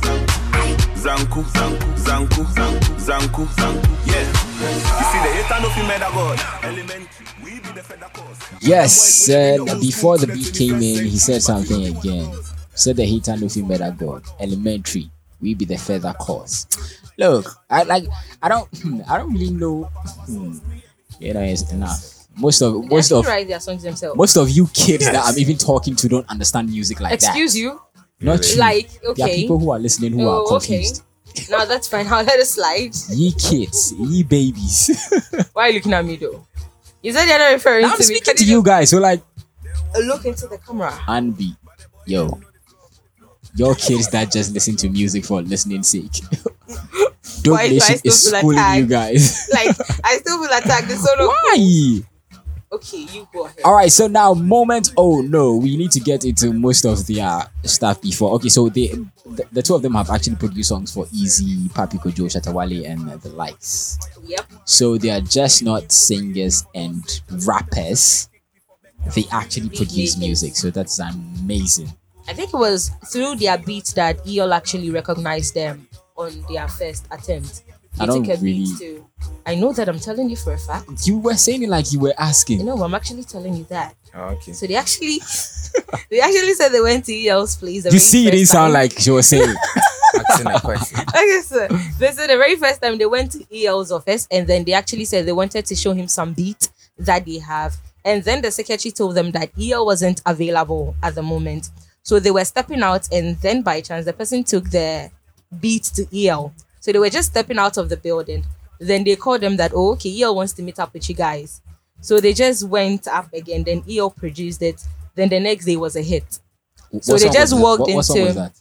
Zanku, Zanku, Zanku, Zanku, Zanku, Zanku. Yeah. You see the hater no feel mad at God. Elementary, we be the feather cause. Yes, and before the beat came in, he said something again. Said the hater no feel better God. Elementary, we be the feather cause. Look, I like. I don't. I don't really know. Hmm, you know, it's enough. Most of They most actually of write their songs themselves. most of you kids that I'm even talking to don't understand music like that. Excuse you? Not you. Like, There are okay. people who are listening who Oh, are confused. okay. Now that's fine. I'll let it slide. Ye kids, ye babies. Why are you looking at me though? You said you're not referring Now I'm to me. speaking Can to you you guys. So like, just look into the camera? and be, yo, your kids that just listen to music for listening sake. Dope Why do I Nation still is feel schooling you attacked? guys. Like, I still feel attacked. It's so not Why? Okay, you go ahead. All right, so now moment. Oh no, we need to get into most of their stuff before. Okay, so they, the, the two of them have actually produced songs for Easy, Papi Kojo, Shatawale, and uh, the likes. Yep. So they are just not singers and rappers. They actually produce music, so that's amazing. I think it was through their beats that E L actually recognized them on their first attempt. They I don't took a beat really- to. I know that I'm telling you for a fact. You were saying it like you were asking. No, I'm actually telling you that. Oh, okay. So they actually, they actually said they went to E L's place. the You very see, it first didn't sound time. like she was saying. Asking a question. Okay, so they said the very first time they went to E L's office, and then they actually said they wanted to show him some beat that they have, and then the secretary told them that E L wasn't available at the moment, so they were stepping out, and then by chance the person took the beat to E L, so they were just stepping out of the building. Then they called them that, oh, okay, E L wants to meet up with you guys, so they just went up again. Then E L produced it. Then the next day was a hit. So What they song just was that? walked What- what song was into.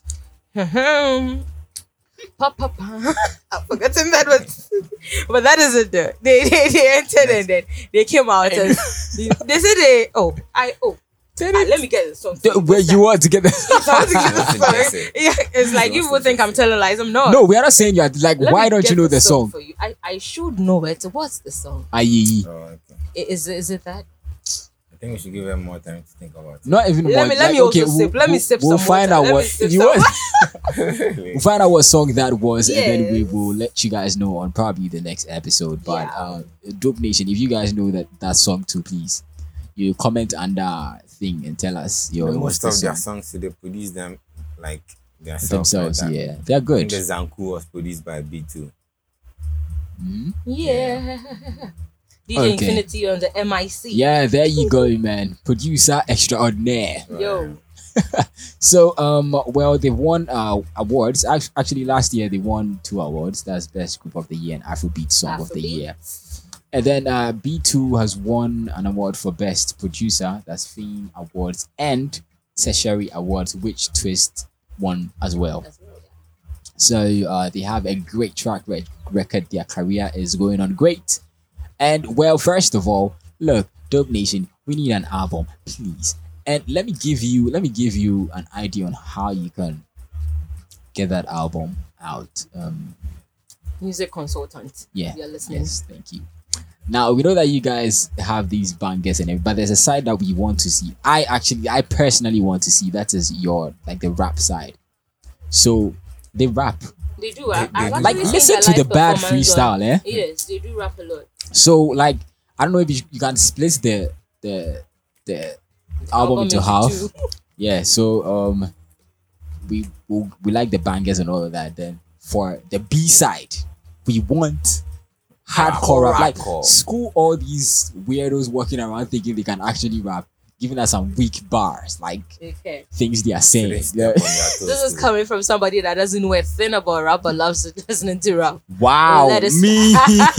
that? Pa, pa, pa. I've forgotten that was, but that isn't the. They they, they entered and then they came out and they said they. Oh, I oh. Ah, let me get the song. The- Where you want to get the I want to get the song. Yeah, it's like you will think I'm telling lies. I'm not. No, we are not saying you are like. Let Why me don't get you know the song song? for you? I, I should know it. What's the song? Aye. Oh, okay. I- Is is it that? I think we should give them more time to think about it. Not even Let more. me- let like, me also okay, sip. Let me sip We'll some find water. out Let me what sip you some want. We'll find out what song that was, and then we Yes. will let you guys know on probably the next episode. But uh, Dope Nation, if you guys know that that song too, please you comment under thing and tell us your And what's most the of their song. songs, they produce them like themselves. Themselves, like that. yeah. They're good. I think the Zanku was produced by B two. Hmm? Yeah. D J Okay. Infinity on the M I C. Yeah, there you go, man. Producer extraordinaire. Yo. So, um, well, they won uh awards. Act- Actually, last year they won two awards. That's Best Group of the Year and Afrobeat Song of the Afrobeat. Year. And then uh, B two has won an award for Best Producer. That's Fame Awards and Tertiary Awards, which Twist won as well. So uh, they have a great track rec- record. Their career is going on great. And well, first of all, look, Dope Nation, we need an album, please. And let me give you, let me give you an idea on how you can get that album out. Um, Music consultant. yeah. You're listening. Yes, thank you. Now we know that you guys have these bangers and everything, but there's a side that we want to see. I actually, I personally want to see. That is your like the rap side. So they rap. They do. I, I've like actually listen seen to their the bad live performance freestyle, on- eh? Yes, they do rap a lot. So like I don't know if you, you can split the the the album album into into half. two. Yeah. So um, we, we we like the bangers and all of that. Then for the B side, we want hardcore rap. Like Hardcore. school all these weirdos walking around thinking they can actually rap, giving us some weak bars, like Okay. things they are saying. Yeah. This is coming from somebody that doesn't know a thing about rap but loves listening to rap. Wow, Let us- me.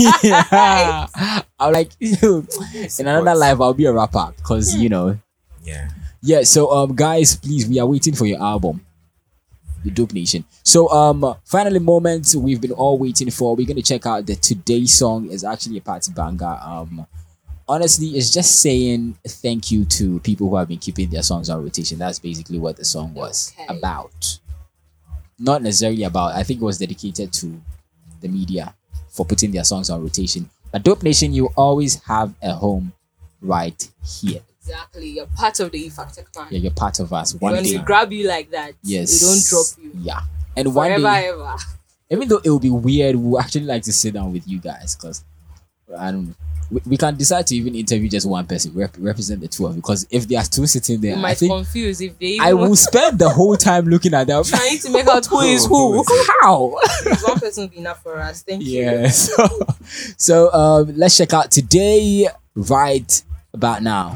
I'm like, in another life, I'll be a rapper because you know. Yeah. Yeah. So, um, guys, please, we are waiting for your album, The Dope Nation. So, um, finally, moment we've been all waiting for. We're gonna check out the Today song. Is actually a party banger. Um, honestly, it's just saying thank you to people who have been keeping their songs on rotation. That's basically what the song was about. Not necessarily about. I think it was dedicated to the media for putting their songs on rotation. But Dope Nation, you always have a home right here. Exactly. You're part of the E Factor clan. Yeah, you're part of us. One When day. we grab you like that, Yes. we don't drop you. Yeah. And one Forever, day, ever. even though it will be weird, we would actually like to sit down with you guys because I don't know. We, we can decide to even interview just one person, rep- represent the two of you. Because if there are two sitting there, You I might think confuse if they even I will spend the whole time looking at them. trying to make out who is who. How? One person will be enough for us. Thank you. Yeah. So, so um, let's check out Today right about now.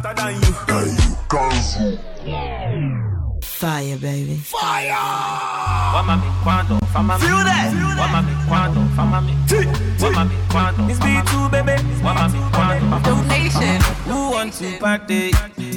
Fire, baby. Fire! Wamami quando, famami. Feel that! Wamami quando, famami. Wamami quando, it's B two, baby. Wamami quando. Donation. Who want to party?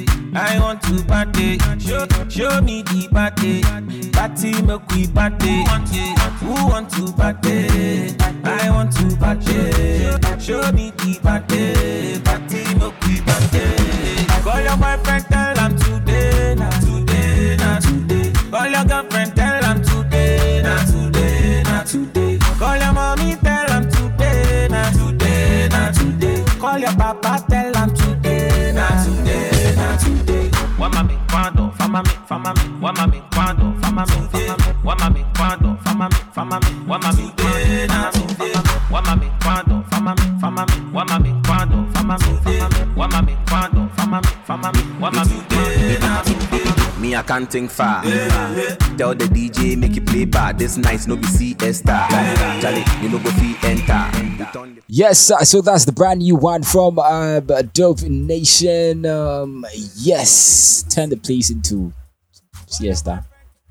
I want to party. Show, show me the party. Party, make we party. Who want to party? I want to party. Show me the party. Party, make we party. Call your boyfriend, tell him today, not today, not today. Call your girlfriend, tell him today, not today, not today. Call your mommy, tell him today, not today, not today. Call your papa, tell him today, not today, not today. Wamami quando, famami, famami. Wamami quando, famami, famami. Wamami quando, famami, famami. Wamami today, not today. Wamami quando, famami, famami. Wamami quando, famami, famami. Wamami quando, famami, famami. Wamami today, not today. Me, I can't think far. Tell the D J, make it play bad. This nice no be C S star. Charlie, you know go fee enter. Yes, uh, so that's the brand new one from uh, Dope Nation. Um, yes, turn the place into siesta.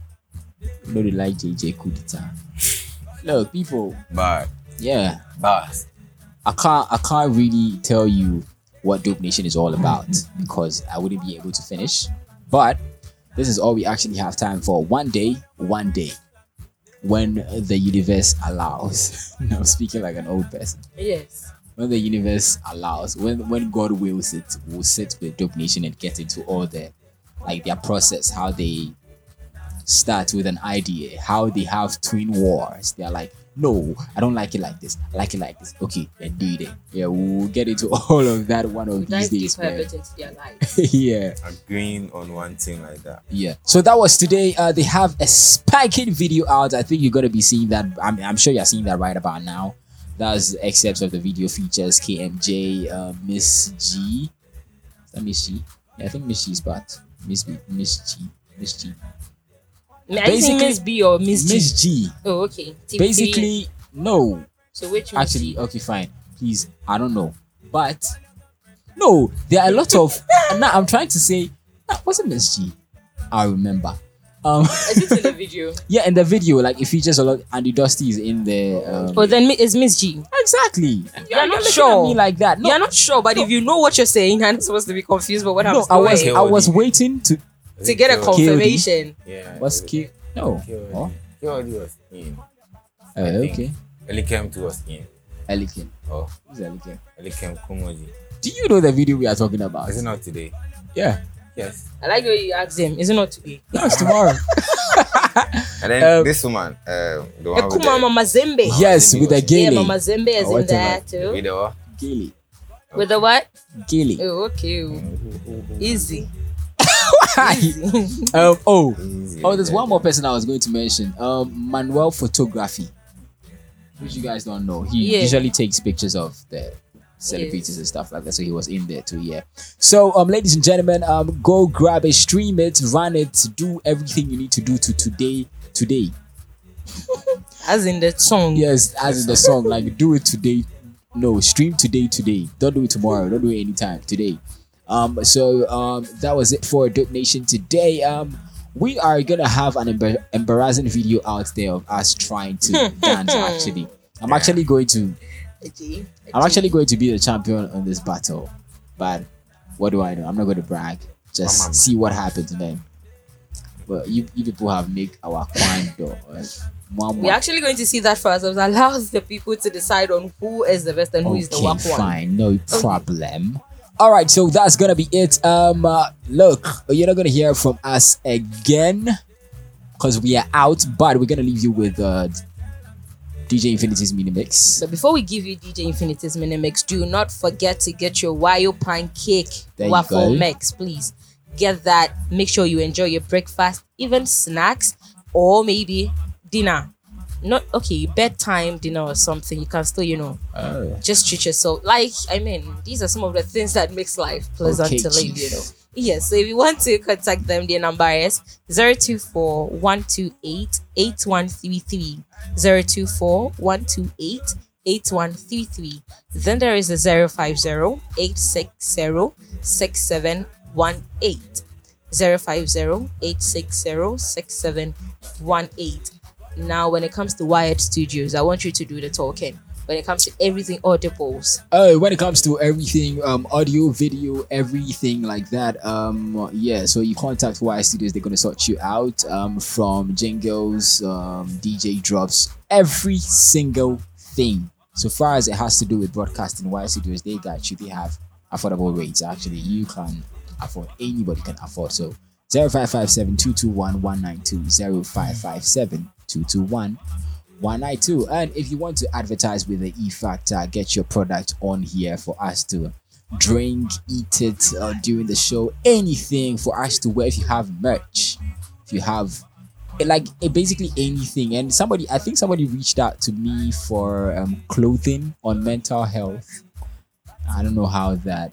You know they like J J Kudita. Look, people. Bad. Yeah. Bad. I can't. I can't really tell you what Dope Nation is all about because I wouldn't be able to finish. But this is all we actually have time for. One day, one day, when the universe allows. No, I'm speaking like an old person. Yes. When the universe allows, when when God wills it, we'll sit with Dope Nation and get into all the, like their process, how they start with an idea, how they have twin wars. They're like, no, I don't like it like this. I like it like this. Okay, then do it. Yeah, we'll get into all of that one of Dive these days. deeper a man. bit into their life. Yeah. Agreeing on one thing like that. Yeah. So that was today. Uh, they have a spanking video out. I think you're gonna be seeing that. I'm, I'm sure you're seeing that right about now. That's excerpts of the video features K M J, uh, Miss G. Is that Miss G? Yeah, I think Miss G's part. Miss B, Miss G, Miss G. Are you saying Miss B or Miss G? Miss G. Oh, okay. Team Basically, three. no. So which Miss Actually, G? okay, fine. Please, I don't know. But no, there are a lot of. Now I'm trying to say, nah, wasn't Miss G? I remember. Um, Is it in the video? Yeah, in the video, like it features a lot. Andy Dusty is in there. Um, Oh, then it's Miss G. Exactly. You're not looking at sure. me like that. No. You're not sure, but if you know what you're saying, I'm supposed to be confused. But what I'm No, I was saying I was waiting to to get a confirmation. Yeah. What's K? No. Oh, He already was in. oh okay. Elikem too was in. Elikim. Oh. Who's Elikim? Elikem Kumoji. Do you know the video we are talking about? Is it not today? Yeah. Yes. I like when you ask them. Is it not today? No, it's tomorrow. And then Um, this woman, uh, the one with Ekuma the, Mama Zembe. Yes, with the Yeah, Gayle. Mama Zembe is Or in there whatever. too. with the what? Gayle. With the what? Gilly. Oh, okay. Easy. um, oh, oh, there's one more person I was going to mention. Um, Manuel Photography, which you guys don't know. He Yeah. usually takes pictures of the celebrities Yes. and stuff like that. So he was in there too. Yeah. So, um, ladies and gentlemen, um, go grab it, stream it, run it, do everything you need to do to today. Today. As in the song. Yes, as in the song. Like, do it today. No, stream today. Today. Don't do it tomorrow. Don't do it anytime. Today. Um, so um, that was it for Dope Nation today. Um, we are gonna have an embar- embarrassing video out there of us trying to dance. Actually, I'm actually going to. I'm actually going to be the champion on this battle, but what do I know? I'm not going to brag. Just Mama. see what happens then. But you, you people have made our coin though. Right? We're actually going to see that for ourselves. Allows the people to decide on who is the best and who is the Okay, whack one. fine, no problem. All right, so that's gonna be it. Um, uh, look, you're not gonna hear from us again because we are out, but we're gonna leave you with uh, D J Infinity's mini mix. So before we give you D J Infinity's mini mix, do not forget to get your Wayo pancake There you waffle go. mix, please. Get that. Make sure you enjoy your breakfast, even snacks, or maybe dinner. Not okay, bedtime dinner or something. You can still, you know, Oh. just treat yourself. Like, I mean, these are some of the things that makes life pleasant Okay, to live, chief. you know. Yes, so if you want to contact them, their number is zero two four, one two eight, eight one three three. zero two four, one two eight, eight one three three. Then there is a zero five zero, eight six zero, six seven one eight. zero five zero, eight six zero, six seven one eight. Now, when it comes to Wired Studios, I want you to do the talking. When it comes to everything audibles, Oh, when it comes to everything, um, audio, video, everything like that, um, yeah. So you contact Y Studios, they're gonna sort you out. Um, from jingles, um, D J drops, every single thing. So far as it has to do with broadcasting, Y Studios, they got you. They have affordable rates. Actually, you can afford. Anybody can afford. So zero five five seven two two one one nine two zero five five seven two two one. one nine two. And if you want to advertise with the E Factor, get your product on here for us to drink, eat it uh, during the show, anything for us to wear. If you have merch, if you have like eh, basically anything. And somebody, I think somebody reached out to me for um, clothing on mental health. I don't know how that.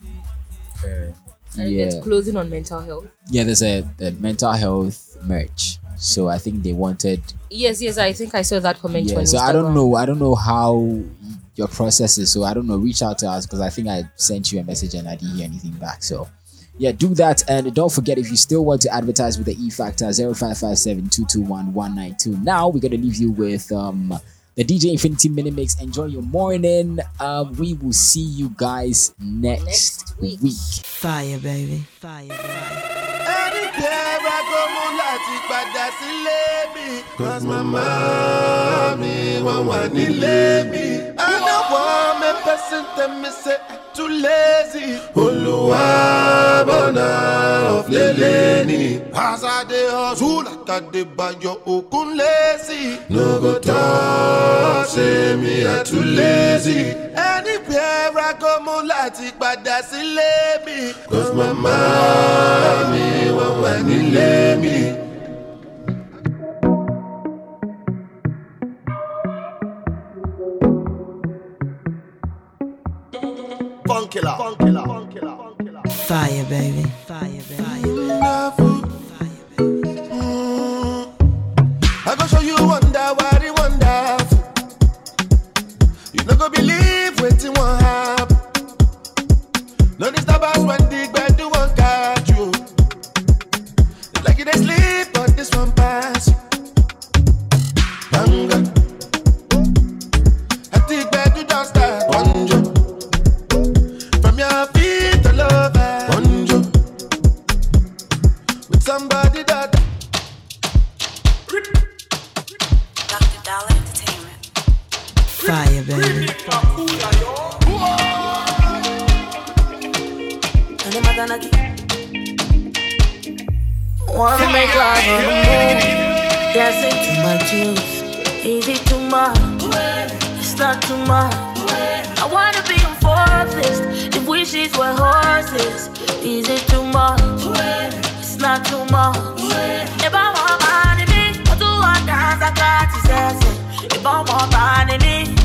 and Yeah, it's closing on mental health. yeah. There's a, a mental health merch. So I think they wanted. Yes, yes, I think I saw that comment Yeah, on so Instagram. I don't know. I don't know how your process is. So I don't know. Reach out to us because I think I sent you a message and I didn't hear anything back. So yeah, do that. And don't forget, if you still want to advertise with the E Factor, zero five five seven two two one one nine two. Now we're gonna leave you with um the D J Infinity Mini Mix. Enjoy your morning. Um, we will see you guys next, Next week. week. Fire, baby. Fire, baby. Cause my mommy won't want to leave me. I don't want me person tell me say I'm too lazy. Oluwa bona of leleni. As I dey hustle like I dey buy your okun lazy. No go talk, say me I too lazy. Anywhere I go mo lati padà sílé mi. Cause my mommy won't want to leave me. Funkilla, funkilla, funkilla, funkilla. Fire, baby. Fire, baby. Mm. I go show you wonder, what it wonderful. You no go believe wetin wan happen. No disturb us when the bed do one catch you. It's like you dey sleep, but this one pass you. Banga. I think bed do don't start. Bonjo. From your feet all over. Bonjo. With somebody that. Doctor Dollar Entertainment. Fire, baby. Wanna make love on the move. Dancing to my tunes. Easy too much. It's not too much. I wanna be a forest. If we wishes were horses. Is it too much? It's not too much. If I want money, me, I do want dance, I got to say. If I want money, me,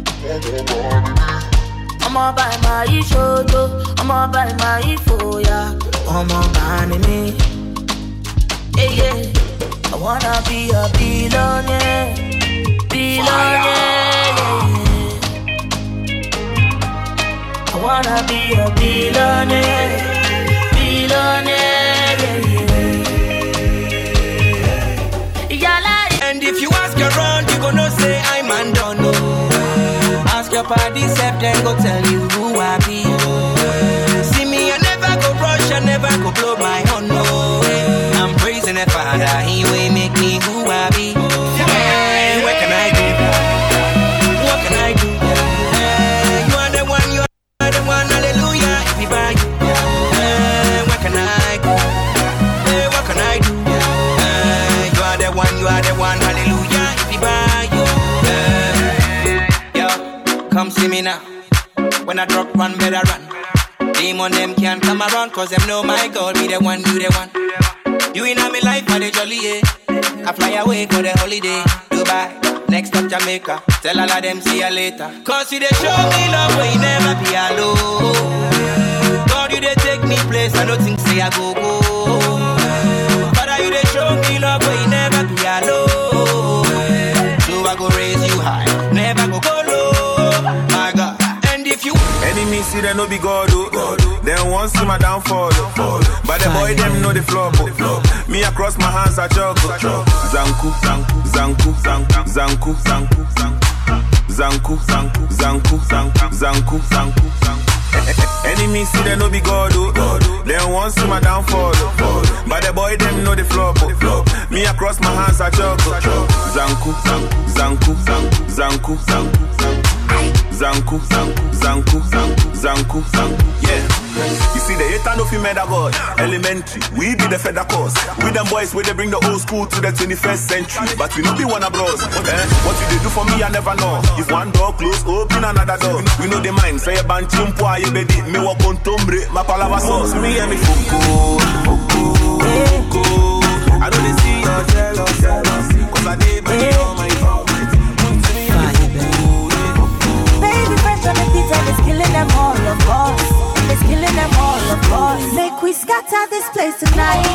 I'ma buy my shoto, I'ma buy my foya, I'ma buy me. Yeah, yeah. I wanna be a billionaire, billionaire. Yeah, yeah. I wanna be a billionaire, billionaire. Yeah, yeah. And if you ask around, you gonna say I'm undone. Ask your party, step then go tell you who I be. See me, I never go rush, I never go blow my horn. No, I'm praising the Father, He will make me who I be. Hey, what can I do? What can I do? Hey, you are the one, you are the one, hallelujah. If you buy you, hey, what can I do? Hey, what can I do? Hey, you are the one, you are the one, hallelujah. If you buy you, hey, yo, come see me now. When I drop one, better run. Demon them can't come around, cause them know my God be the one, you the one. You in my life for the jolly, yeah. I fly away for the holiday. Dubai, next stop Jamaica. Tell all of them see you later. Cause you they show me love when you never be alone. God, you they take me place, I don't think say I go go. Father, you they show me love when you never be alone. So I go raise you high, never go go low. My God. If you enemies see they no be God, oh. Then once see my downfall, oh. But the boy them know the flop, oh. Me across my hands I juggle. Zanku, zanku, zanku, zanku, zanku, zanku, zanku, zanku, zanku, zanku, zanku, zanku, zanku. Enemies see they no be God, oh. Then once see my downfall, oh. But the boy them know the flop, oh. Me across my hands I juggle. Zanku, zanku, zanku, zanku, zanku, zanku. Zanku, Zanku, Zanku, Zanku, Zanku, Zanku, yeah. You see the hater no female God, elementary, we be the feather cause. We them boys where they bring the old school to the twenty-first century. But we no be one of bros, eh? What you they do for me I never know. If one door close, open another door. We know the mind, say a band chimpo, I bedi, me walk on tombre, my palava sauce. Me and me fuku, fuku, fuku. I know they see your jealous, cause I did bring all my phone. It's killing them all, of course. It's killing them all, of course. Make we scatter this place tonight.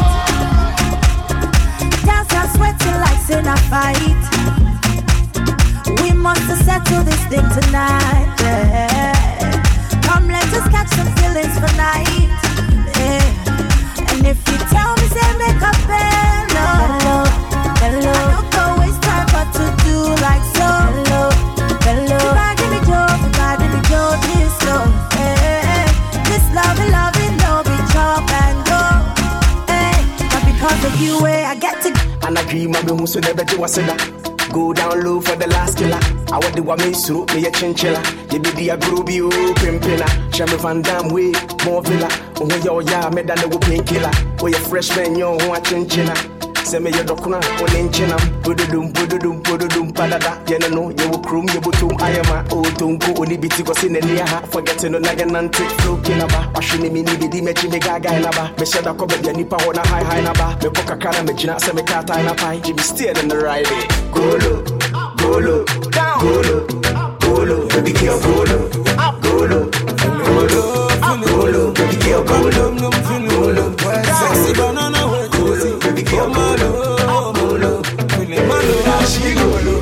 Dance and sweating like in a fight. We must settle this thing tonight. Yeah. Come, let us catch some feelings for night. Yeah. And if you tell me, say make a hello, hello. I don't go waste time, but to do like so. Hello, hello. Give me joy, give me joy, this love. Hey, this love, love, no be chop and go. Hey, but because of you, hey, I get to. And I dream of the so never do I go down low for the last killer. I want the one me so me a chinchilla. You be a groovy you pimpina. Shame Van Dam way more villa. Oh yo ya me than the painkiller. Oh you freshman yo who a chinchilla. Say me your docuna on inchinam. Bududum bududum bududum padada. You know you will croom you butum ayama. Oh don't go only biti go sin near ha. Forgetting no nagan nanti flow kinaba. Washini me need the mechi me gaga inaba. Me shada ko be nipa hona high high naba. Me koka kana me jina say me kata ina pai. Jimmy steer in the right way. Golo, golo, golo, golo, baby girl, golo, golo, golo, golo, baby girl, golo, golo, sexy banana, golo, baby girl, golo, golo, golo, she golo,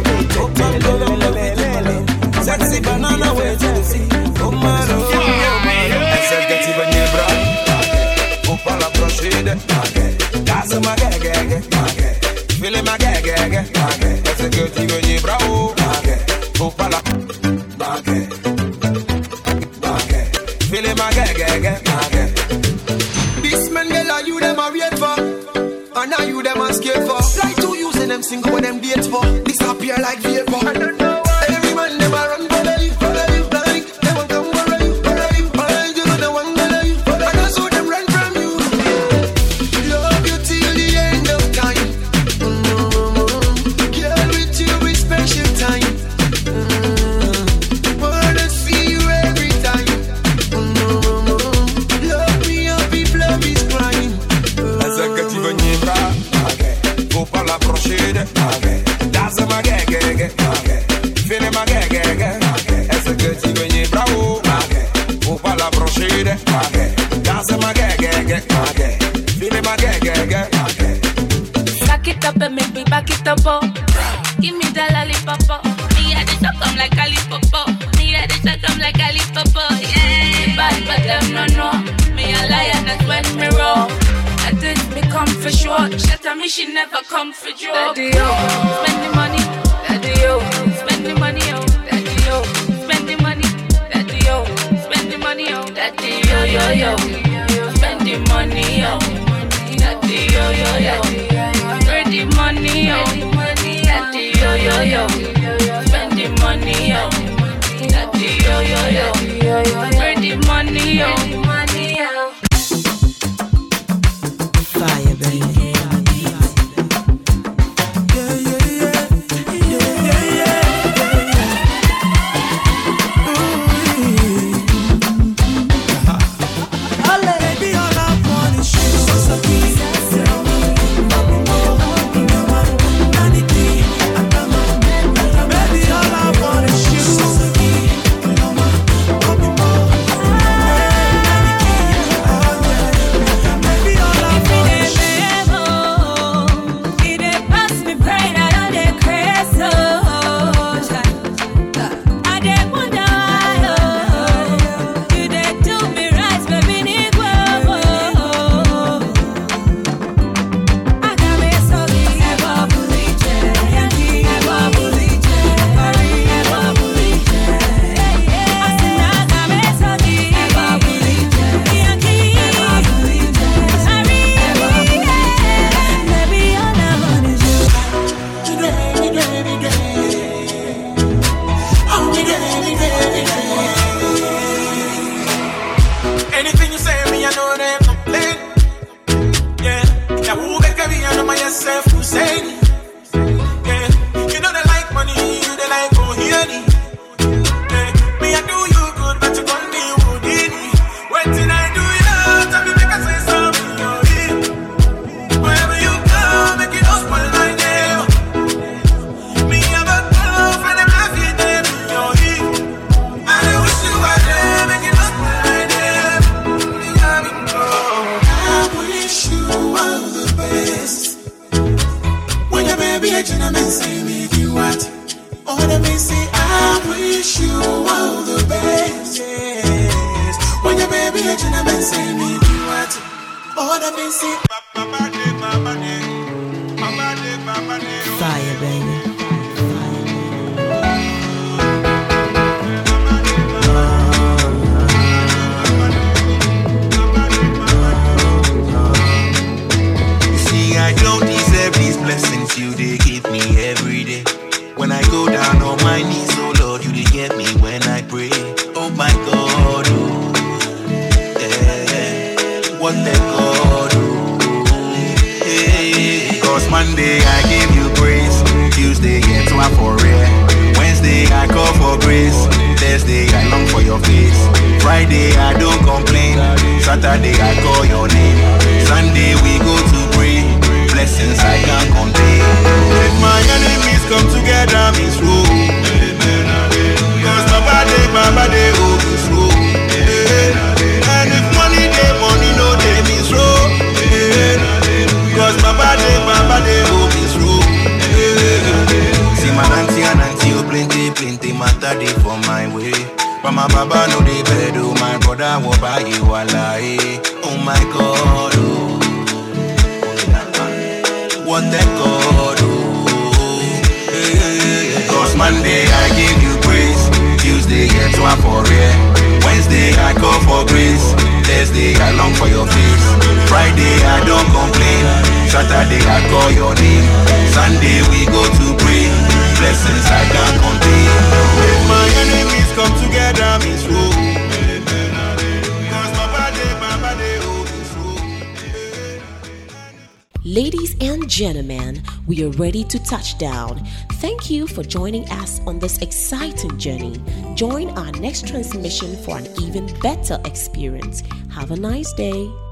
sexy banana, wait till you see, oh malo, essa é que vai nebrar, vou para a prochida, casa ma gege, file ma gege, essa que ti vai nebrar, vou para file ma gege. This man girl are you them a wait for, and now you them a scared for. Like two using them single when them date for. Disappear like vapor. I don't know why. Every man them a run for the for the like they want come for you, for you, for you know the one that you. And I saw them run from you. Love you till the end of time. Mm-hmm. Girl with you is special time. Mm-hmm. Wanna see you every time. Mm-hmm. get, my get. Dance my get, get, get, my get. Feel it, my get, get, get, my get. Back it up and make me back it up, oh. Give me the lollipop, oh. Me at the shop, I'm like lollipop, oh. Me at the shop, I'm like lollipop, oh. Yeah, bad, but them no know. Me a lion, that's when me roll. I did me come for sure. Shut up, me she never come for joke. Daddy, yo, spend the money. Daddy, yo, spend the money, yo. Daddy, yo, spend the money. Daddy, yo, spend the money, yo. Daddy, yo, yo, yo. Spend the money, yo. Daddy, yo, yo, yo. Spend the money, yo. Daddy, yo, yo, yo. Spend the money, yo. Daddy, yo, yo, yo. Spend the money, yo. Fire, baby. Ladies and gentlemen, we are ready to touch down. Thank you for joining us on this exciting journey. Join our next transmission for an even better experience. Have a nice day.